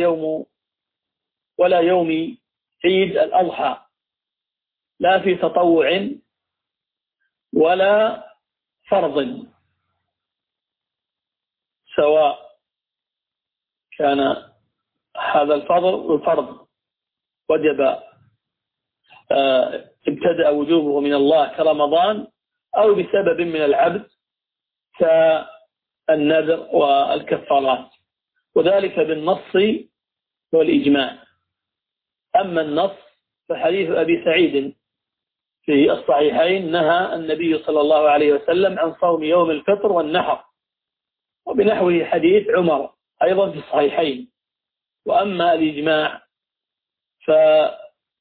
ولا يوم عيد الأضحى، لا في تطوع ولا فرض، سواء كان هذا الفرض وجب ابتدأ وجوبه من الله كرمضان، أو بسبب من العبد كالنذر والكفارات، وذلك بالنص والإجماع. أما النص فحديث أبي سعيد في الصحيحين نهى النبي صلى الله عليه وسلم عن صوم يوم الفطر والنحر، وبنحوه حديث عمر أيضا في الصحيحين. وأما الإجماع فقد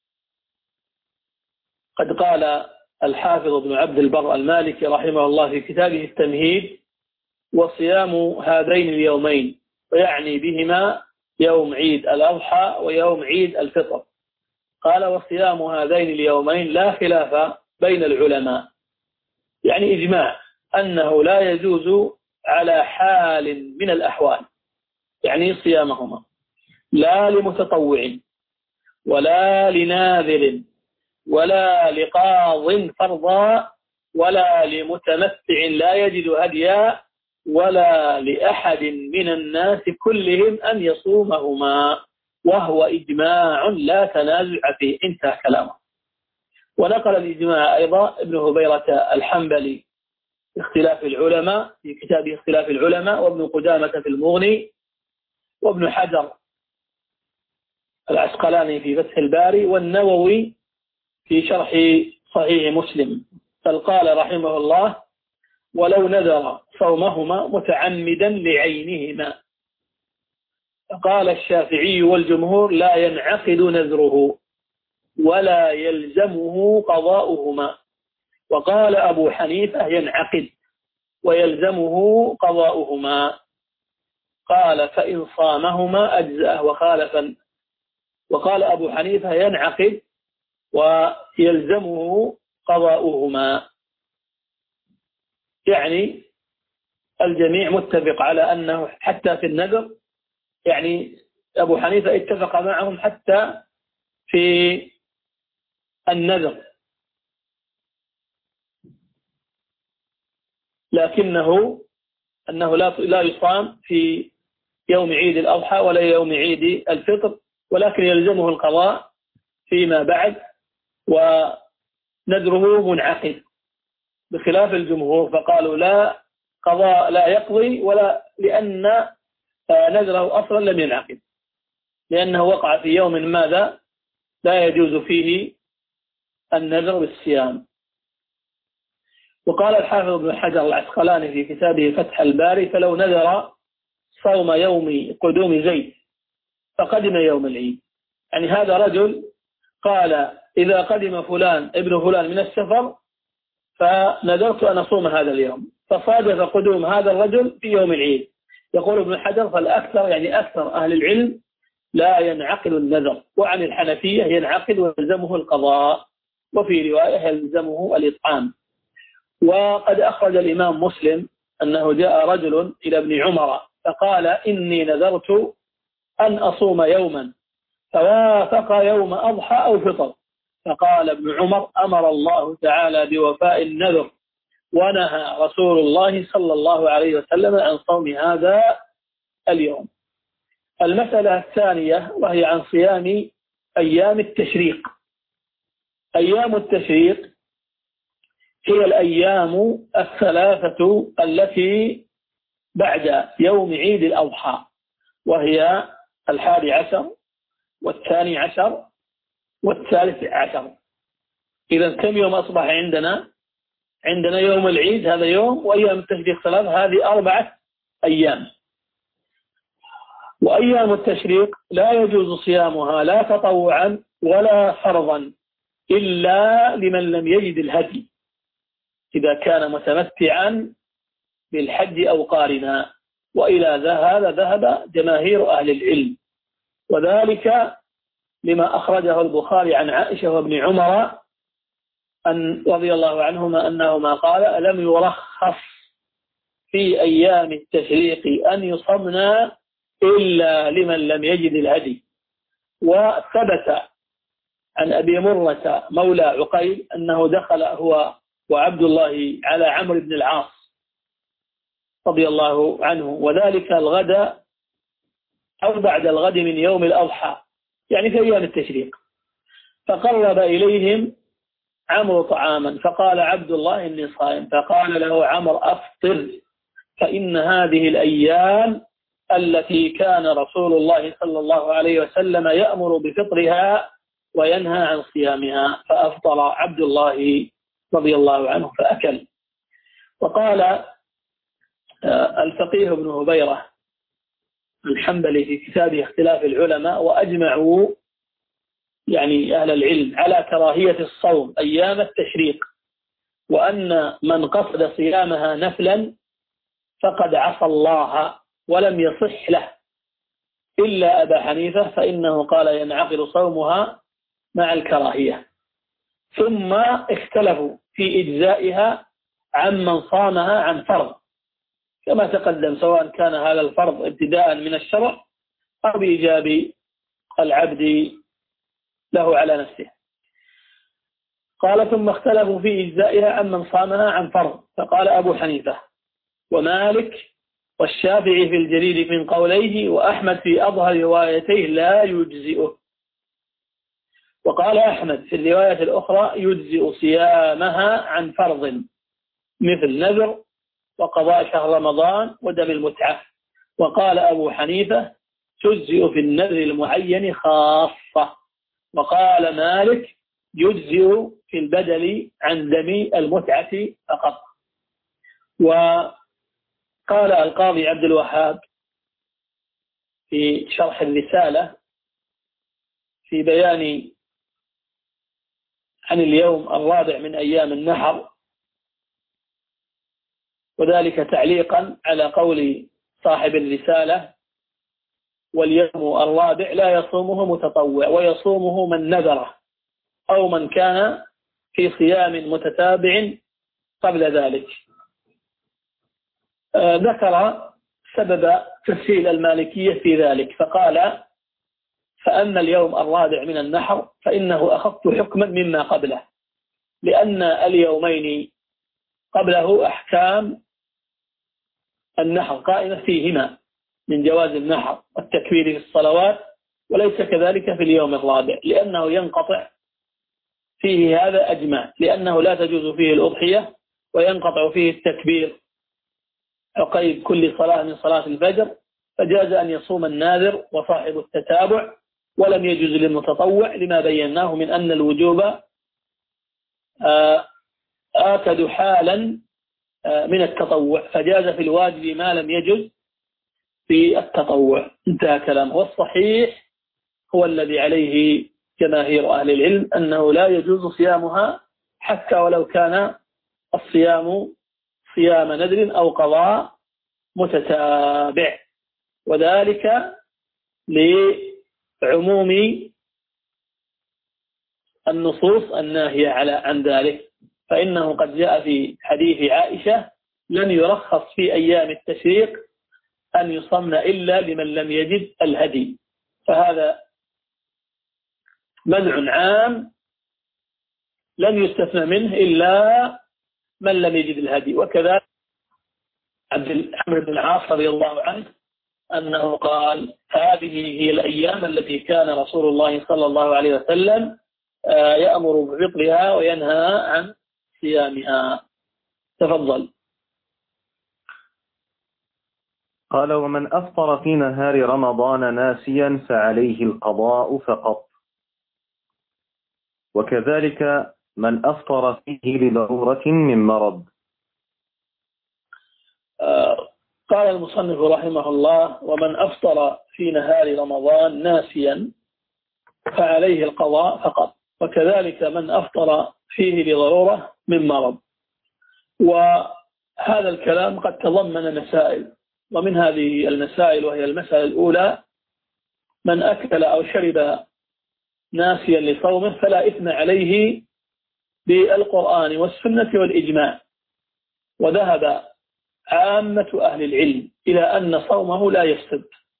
قال الحافظ ابن عبد البر المالكي رحمه الله في كتابه التمهيد: وصيام هذين اليومين، ويعني بهما يوم عيد الأضحى ويوم عيد الفطر. قال: وصيام هذين اليومين لا خلاف بين العلماء، يعني إجماع أنه لا يجوز على حال من الأحوال، يعني صيامهما، لا لمتطوع ولا لناذر ولا لقاض فرضا ولا لمتمتع لا يجد هديا ولا لأحد من الناس كلهم أن يصومهما، وهو إجماع لا تنازع فيه. انتهى كلامه. ونقل الإجماع أيضا ابن هبيرة الحنبلي اختلاف العلماء في كتابه اختلاف العلماء، وابن قدامة في المغني، وابن حجر العسقلاني في فتح الباري، والنووي في شرح صحيح مسلم. بل قال رحمه الله: ولو نذر صومهما متعمدا لعينهما. قال الشافعي والجمهور لا ينعقد نذره ولا يلزمه قضاؤهما. وقال أبو حنيفة ينعقد ويلزمه قضاؤهما. قال فإن صامهما أجزأه وخالف. وقال أبو حنيفة ينعقد ويلزمه قضاؤهما. يعني الجميع متفق على أنه حتى في النذر، يعني أبو حنيفة اتفق معهم حتى في النذر، لكنه لا يصام في يوم عيد الأضحى ولا يوم عيد الفطر، ولكن يلزمه القضاء فيما بعد، ونذره منعقد، بخلاف الجمهور فقالوا لا قضاء، لا يقضي، ولا لأن نذره أصلا لم ينعقد، لأنه وقع في يوم ماذا لا يجوز فيه النذر بالصيام. وقال الحافظ ابن حجر العسقلاني في كتابه فتح الباري فلو نذر صوم يوم قدوم زيد فقدم يوم العيد، يعني هذا رجل قال إذا قدم فلان ابن فلان من السفر فنذرت أن أصوم هذا اليوم، فصادف قدوم هذا الرجل في يوم العيد. يقول ابن حجر فالأكثر، يعني أكثر أهل العلم لا ينعقد النذر، وعن الحنفية ينعقد ويلزمه القضاء، وفي رواية يلزمه الإطعام. وقد أخرج الإمام مسلم أنه جاء رجل إلى ابن عمر فقال إني نذرت أن أصوم يوما فوافق يوم أضحى أو فطر، فقال ابن عمر أمر الله تعالى بوفاء النذر ونهى رسول الله صلى الله عليه وسلم عن صوم هذا اليوم. المسألة الثانية وهي عن صيام أيام التشريق. أيام التشريق هي الأيام الثلاثة التي بعد يوم عيد الأضحى، وهي 11 والثاني عشر والثالث عشر. إذا كم يوم أصبح عندنا يوم العيد هذا يوم، وأيام التشريق ثلاث، هذه 4 أيام. وأيام التشريق لا يجوز صيامها لا تطوعا ولا فرضا إلا لمن لم يجد الهدي، إذا كان متمتعا بالحج أو قارنا، وإلى هذا ذهب جماهير أهل العلم، وذلك لما أخرجه البخاري عن عائشة وابن عمر رضي الله عنهما أنهما قال لم يرخص في أيام التشريق أن يصمنا إلا لمن لم يجد الهدي. وثبت عن أبي مرة مولى عقيل أنه دخل هو وعبد الله على عمرو بن العاص رضي الله عنه، وذلك الغد أو بعد الغد من يوم الأضحى، يعني في أيام التشريق، فقرب إليهم عمرو طعاما فقال عبد الله إني صائم، فقال له عمرو أفطر، فإن هذه الأيام التي كان رسول الله صلى الله عليه وسلم يأمر بفطرها وينهى عن صيامها. فأفطر عبد الله رضي الله عنه فأكل. وقال الفقيه ابن هبيرة الحنبلي في كتابه اختلاف العلماء وأجمعوا يعني أهل العلم على كراهية الصوم أيام التشريق، وأن من قصد صيامها نفلا فقد عصى الله ولم يصح له، إلا أبا حنيفة فإنه قال ينعقد صومها مع الكراهية. ثم اختلفوا في إجزائها عمن صامها عن فرض كما تقدم، سواء كان هذا الفرض ابتداء من الشرع أو بإيجاب العبد له على نفسه. قال ثم اختلفوا في إجزائها عمن صامها عن فرض، فقال أبو حنيفة ومالك والشافعي في الجليل من قوليه، وأحمد في أظهر روايتيه لا يجزئه. وقال أحمد في الرواية الأخرى يجزئ صيامها عن فرض مثل نذر وقضاء شهر رمضان ودم المتعة. وقال أبو حنيفة تجزئ في النذر المعين خاصة. وقال مالك يجزئ في البدل عن دم المتعة فقط. وقال القاضي عبد الوهاب في شرح الرسالة في بيان عن اليوم الرابع من أيام النحر، وذلك تعليقا على قول صاحب الرسالة: واليوم الرابع لا يصومه متطوع ويصومه من نذره أو من كان في صيام متتابع قبل ذلك. ذكر سبب تسهيل المالكية في ذلك فقال: فأما اليوم الرابع من النحر فإنه أخف حكما مما قبله، لأن اليومين قبله أحكام النحر قائمة فيهما من جواز النحر والتكبير في الصلوات، وليس كذلك في اليوم الرابع لأنه ينقطع فيه هذا أجمع، لأنه لا تجوز فيه الأضحية وينقطع فيه التكبير عقيب كل صلاة من صلاة الفجر، فجاز أن يصوم الناذر وصاحب التتابع، ولم يجوز للمتطوع لما بيناه من أن الوجوب آكد حالا من التطوع، فجاز في الواجب ما لم يجوز في التطوع. انتهى كلامه. والصحيح هو الذي عليه جماهير أهل العلم أنه لا يجوز صيامها حتى ولو كان الصيام صيام نذر أو قضاء متتابع، وذلك لعموم النصوص الناهية عن ذلك، فإنه قد جاء في حديث عائشة: لن يرخص في أيام التشريق أن يصمن إلا لمن لم يجد الهدي، فهذا منع عام لن يستثنى منه إلا من لم يجد الهدي. وكذلك عمرو بن العاص رضي الله عنه أنه قال: هذه هي الأيام التي كان رسول الله صلى الله عليه وسلم يأمر بفطرها وينهى عن صيامها. تفضل. قال: ومن أفطر في نهار رمضان ناسيا فعليه القضاء فقط، وكذلك من أفطر فيه لضرورة من مرض. قال المصنف رحمه الله: ومن أفطر في نهار رمضان ناسيا فعليه القضاء فقط، وكذلك من أفطر فيه لضرورة من مرض. وهذا الكلام قد تضمن مسائل، ومن هذه المسائل وهي المسألة الأولى: من أكل أو شرب ناسيا لصومه فلا إثم عليه بالقرآن والسنة والإجماع، وذهب عامة أهل العلم إلى أن صومه لا يفسد،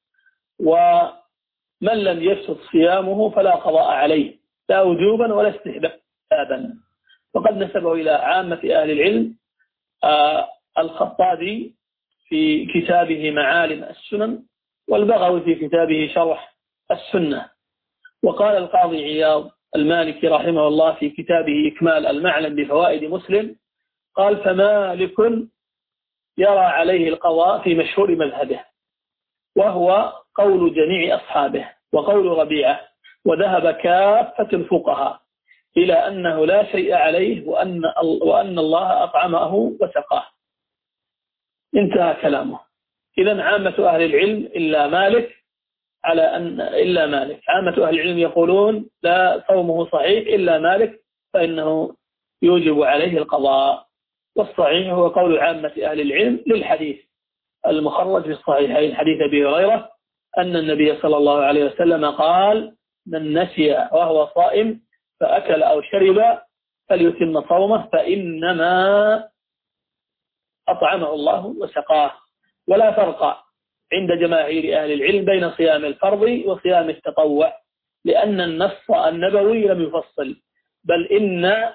ومن لم يفسد صيامه فلا قضاء عليه لا وجوبا ولا استحبابا. وقد نسبه إلى عامة أهل العلم الخطابي في كتابه معالم السنن، والبغوي في كتابه شرح السنة. وقال القاضي عياض المالكي رحمه الله في كتابه إكمال المعلم بفوائد مسلم، قال: فمالك يرى عليه القضاء في مشهور مذهبه، وهو قول جميع أصحابه وقول ربيعة، وذهب كافة الفقهاء إلى أنه لا شيء عليه وأن الله أطعمه وسقاه. انتهى كلامه. إذن عامة أهل العلم إلا مالك عامة أهل العلم يقولون لا صومه صحيح إلا مالك، فإنه يوجب عليه القضاء. والصحيح هو قول عامة أهل العلم للحديث المخرج في الصحيحين، حديث أبي هريرة أن النبي صلى الله عليه وسلم قال: من نسي وهو صائم فأكل أو شرب فليتم صومه فإنما أطعمه الله وسقاه. ولا فرق عند جماهير أهل العلم بين صيام الفرض وصيام التطوع، لأن النص النبوي لم يفصل، بل إن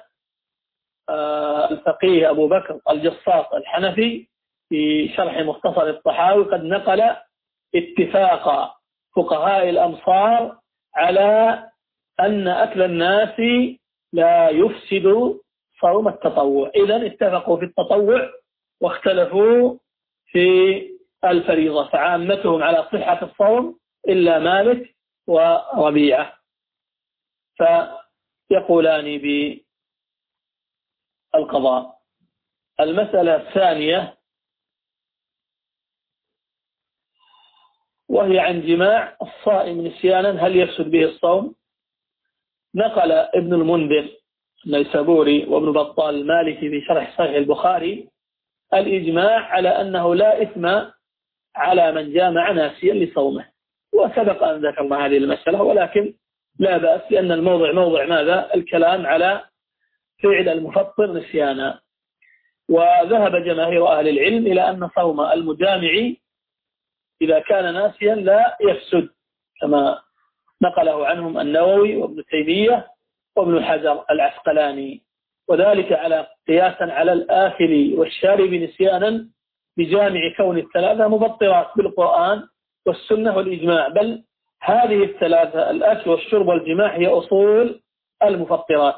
الفقيه أبو بكر الجصاص الحنفي في شرح مختصر الطحاوي قد نقل اتفاق فقهاء الأمصار على أن أكل الناس لا يفسد صوم التطوع. إذن اتفقوا في التطوع واختلفوا في الفريضة، فعامتهم على صحة الصوم إلا مالك وربيعة، فيقولان بالقضاء. المسألة الثانية وهي عن جماع الصائم نسيانا هل يفسد به الصوم. نقل ابن المنذر النيسابوري وابن بطال المالكي في شرح صحيح البخاري الإجماع على أنه لا إثم على من جامع ناسيا لصومه، وسبق أن ذكرنا هذه المسألة، ولكن لا بأس لأن الموضع موضع ماذا؟ الكلام على فعل المفطر نسيانا. وذهب جماهير أهل العلم إلى أن صوم المجامع إذا كان ناسيا لا يفسد، كما نقله عنهم النووي وابن تيمية وابن حجر العسقلاني، وذلك على قياسا على الآكل والشارب نسيانا بجامع كون الثلاثة مبطرات بالقرآن والسنة والإجماع، بل هذه الثلاثة الأكل والشرب والجماع هي أصول المفطرات.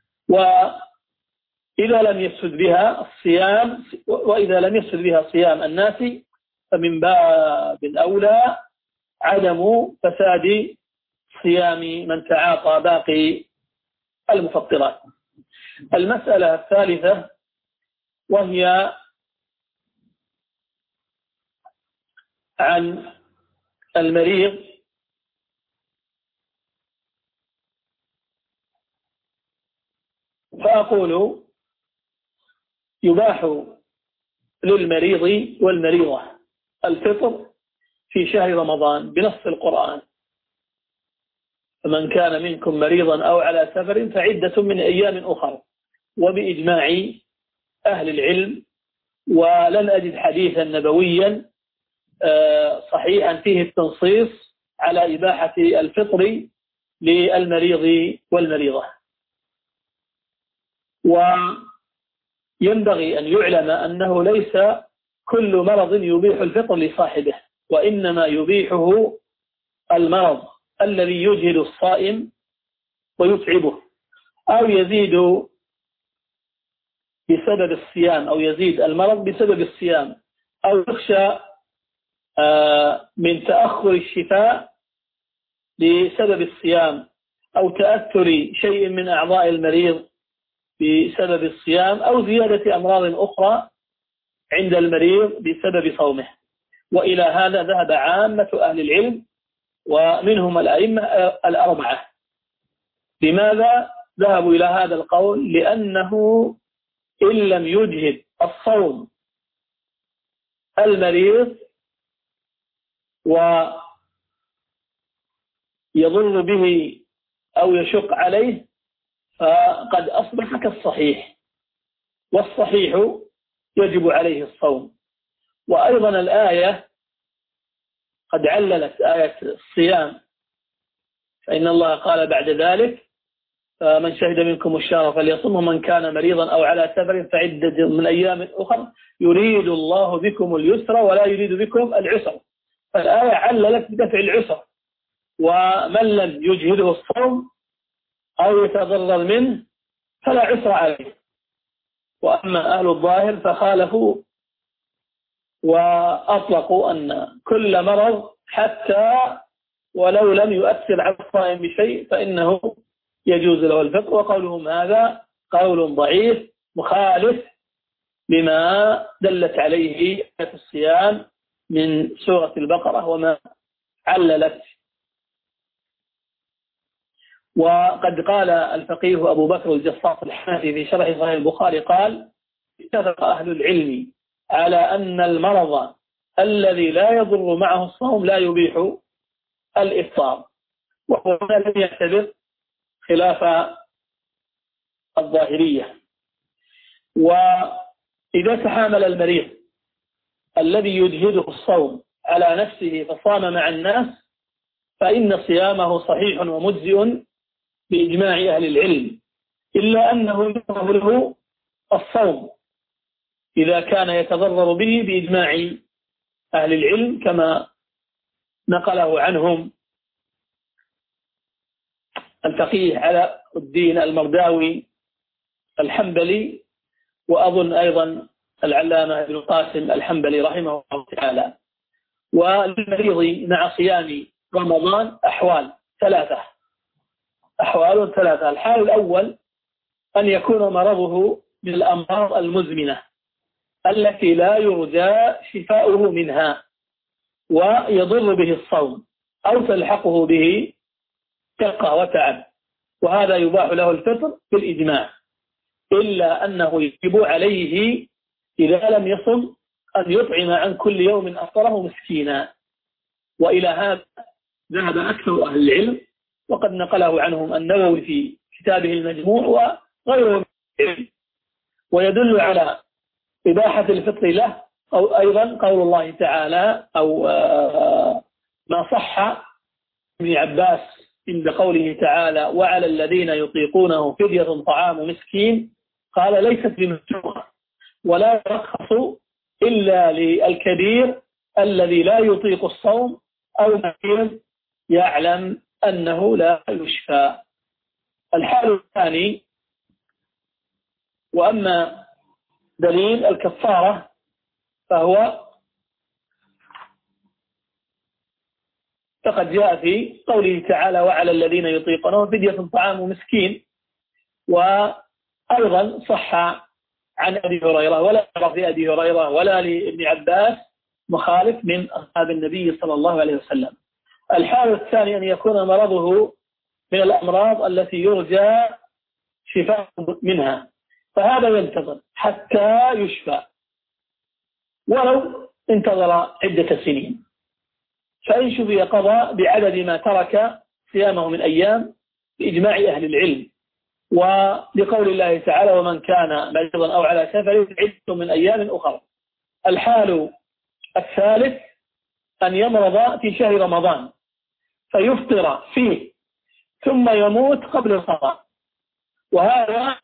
وإذا لم يفسد بها الصيام، وإذا لم يفسد بها صيام الناس فمن باب أولى عدم فساد صيام من تعاطى باقي المفطرات. المسألة الثالثة وهي عن المريض فأقول يباح للمريض والمريضة الفطر في شهر رمضان بنص القرآن، فمن كان منكم مريضا أو على سفر فعدة من أيام أخرى، وبإجماع أهل العلم، ولن أجد حديثا نبويا صحيحا فيه التنصيص على إباحة الفطر للمريض والمريضة. وينبغي أن يعلم أنه ليس كل مرض يبيح الفطر لصاحبه، وإنما يبيحه المرض الذي يجهد الصائم ويتعبه، أو يزيد بسبب الصيام، أو يزيد المرض بسبب الصيام، أو يخشى من تأخر الشفاء بسبب الصيام، أو تأثر شيء من أعضاء المريض بسبب الصيام، أو زيادة أمراض أخرى عند المريض بسبب صومه. وإلى هذا ذهب عامة أهل العلم ومنهم الأئمة الأربعة. لماذا ذهبوا إلى هذا القول؟ لأنه إن لم يجهد الصوم المريض ويضر به أو يشق عليه فقد أصبح كالصحيح، والصحيح يجب عليه الصوم. وأيضا الآية قد عللت آية الصيام، فإن الله قال بعد ذلك فمن شهد منكم الشهر فليصمه من كان مريضا أو على سفر فعدة من أيام أخرى يريد الله بكم اليسر ولا يريد بكم العسر. فالآية عللت بدفع العسر، ومن لم يجهده الصوم أو يتضرر منه فلا عسر عليه. وأما أهل الظاهر فخالفوا وأطلقوا أن كل مرض حتى ولو لم يؤثر على الصائم بشيء فإنه يجوز له الفطر، وقولهم هذا قول ضعيف مخالف لما دلت عليه آية الصيام من سورة البقرة وما عللت. وقد قال الفقيه أبو بكر الجصاص الحنفي في شرح صحيح البخاري قال: اتفق أهل العلم على أن المرض الذي لا يضر معه الصوم لا يبيح الإفطار، وهو لم يعتبر خلاف الظاهرية. وإذا تحامل المريض الذي يجهده الصوم على نفسه فصام مع الناس فإن صيامه صحيح ومجزئ بإجماع أهل العلم، إلا أنه يكره له الصوم إذا كان يتضرر به بإجماع أهل العلم، كما نقله عنهم الفقيه علاء الدين المرداوي الحنبلي، وأظن أيضا العلامة ابن القاسم الحنبلي رحمه الله تعالى. وللمريض مع صيام رمضان أحوال ثلاثة. الحال الأول أن يكون مرضه من الأمراض المزمنة التي لا يرجى شفاؤه منها ويضر به الصوم أو تلحقه به شقة وتعب، وهذا يباح له الفطر بالإجماع، إلا أنه يجب عليه إذا لم يصم أن يطعم عن كل يوم أفطره مسكينا. وإلى هذا ذهب أكثر أهل العلم، وقد نقله عنهم النووي في كتابه المجموع وغيره، ويدل على إباحة الفطر له أو أيضا قول الله تعالى أو ما صح ابن عباس عند قوله تعالى وعلى الذين يطيقونه فدية طعام مسكين، قال ليست بمشروعة ولا يرخص إلا للكبير الذي لا يطيق الصوم أو مريض يعلم أنه لا يشفى. الحال الثاني، وأما دليل الكفارة فهو فقد جاء في قوله تعالى وعلى الذين يطيقونه فدية طعام مسكين، وأيضا صح عن أبي هريرة ولا في أبي هريرة ولا لابن عباس مخالف من أصحاب النبي صلى الله عليه وسلم. الحال الثاني أن يكون مرضه من الأمراض التي يرجى شفاء منها، فهذا ينتظر حتى يشفى ولو انتظر عدة سنين، فإن شفي قضى بعدد ما ترك صيامه من أيام بإجماع أهل العلم، ولقول الله تعالى ومن كان مريضا أو على سفر عدة من أيام أخرى. الحال الثالث أن يمرض في شهر رمضان فيفطر فيه ثم يموت قبل القضاء، وهذا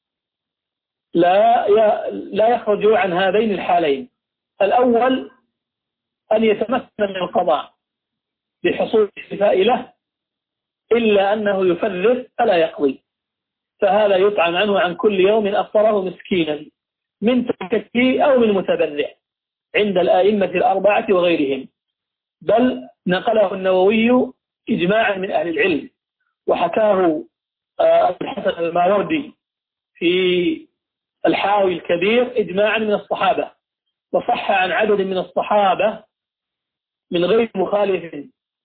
لا يخرج عن هذين الحالين. الأول أن يتمكن من القضاء بحصول الشفاء له إلا أنه يفرط فلا يقضي، فهذا يطعم عنه عن كل يوم أفطره مسكينا من تركته أو من متبرع عند الآئمة الأربعة وغيرهم، بل نقله النووي إجماعا من أهل العلم، وحكاه الحسن الماوردي في الحاوي الكبير إجماعا من الصحابة، وصح عن عدد من الصحابة من غير مخالف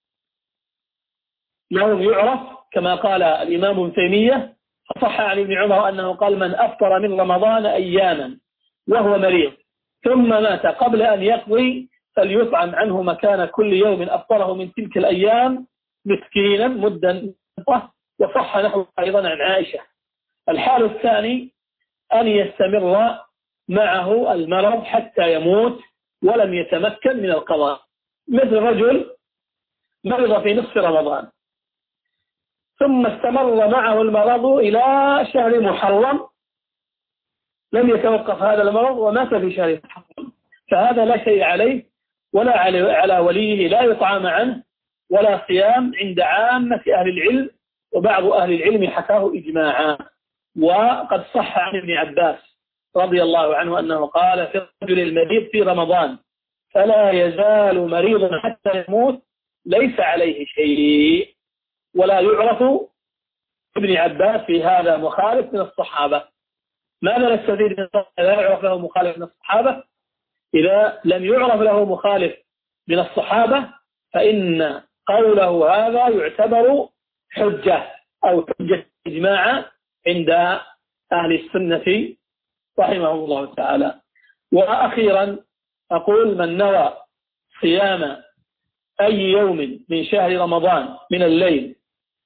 لهم يعرف، كما قال الإمام ابن تيمية فصح عن ابن عمر أنه قال من أفطر من رمضان أياما وهو مريض ثم مات قبل أن يقضي فليطعم عنه مكان كل يوم أفطره من تلك الأيام مسكينا مدا. وصح نحو أيضا عن عائشة. الحال الثاني أن يستمر معه المرض حتى يموت ولم يتمكن من القضاء، مثل رجل مرض في نصف رمضان ثم استمر معه المرض إلى شهر محرم، لم يتوقف هذا المرض ومات في شهر محرم، فهذا لا شيء عليه ولا على وليه لا يطعم عنه ولا صيام عند عامة أهل العلم، وبعض أهل العلم حكاه إجماعا. وقد صح عن ابن عباس رضي الله عنه أنه قال في الرجل المريض في رمضان فلا يزال مريضا حتى يموت ليس عليه شيء، ولا يعرف ابن عباس في هذا مخالف من الصحابة. ماذا نستفيد من لا يعرف له مخالف من الصحابة؟ إذا لم يعرف له مخالف من الصحابة فإن قوله هذا يعتبر حجة أو حجة إجماع عند أهل السنة رحمهم الله تعالى. وأخيرا أقول من نوى صيام أي يوم من شهر رمضان من الليل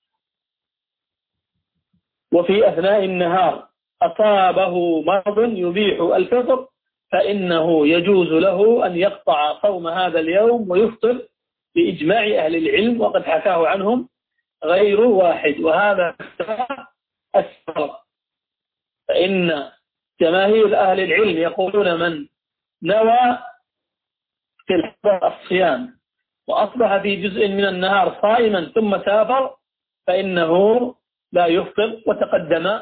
وفي أثناء النهار أصابه مرض يبيح الفطر فإنه يجوز له أن يقطع صوم هذا اليوم ويفطر بإجماع أهل العلم، وقد حكاه عنهم غير واحد، وهذا السبب. فإن جماهير أهل العلم يقولون من نوى في الحضر الصيام وأصبح في جزء من النهار صائما ثم سافر فإنه لا يفطر، وتقدم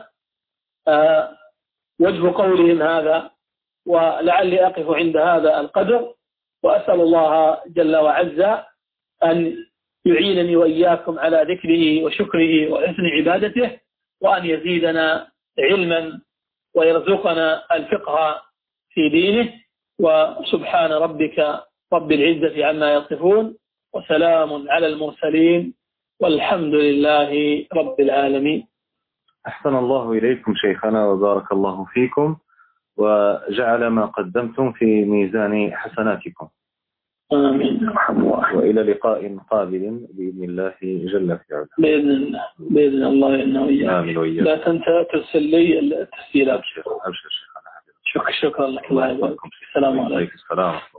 وجه قولهم هذا، ولعلي أقف عند هذا القدر، وأسأل الله جل وعز أن يعينني وإياكم على ذكره وشكره وحسن عبادته، وأن يزيدنا علما ويرزقنا الفقه في دينه. وسبحان ربك رب العزة عما يصفون وسلام على المرسلين والحمد لله رب العالمين. أحسن الله إليكم شيخنا وبارك الله فيكم وجعل ما قدمتم في ميزان حسناتكم. آمين. وإلى لقاء قابل بإذن الله جل في علاه. بإذن الله إنه آمين وإياك. لا تنسى ترسل لي التسجيلات. أبشر شيخنا. شكرا لك. الله يبارك. السلام عليكم. السلام.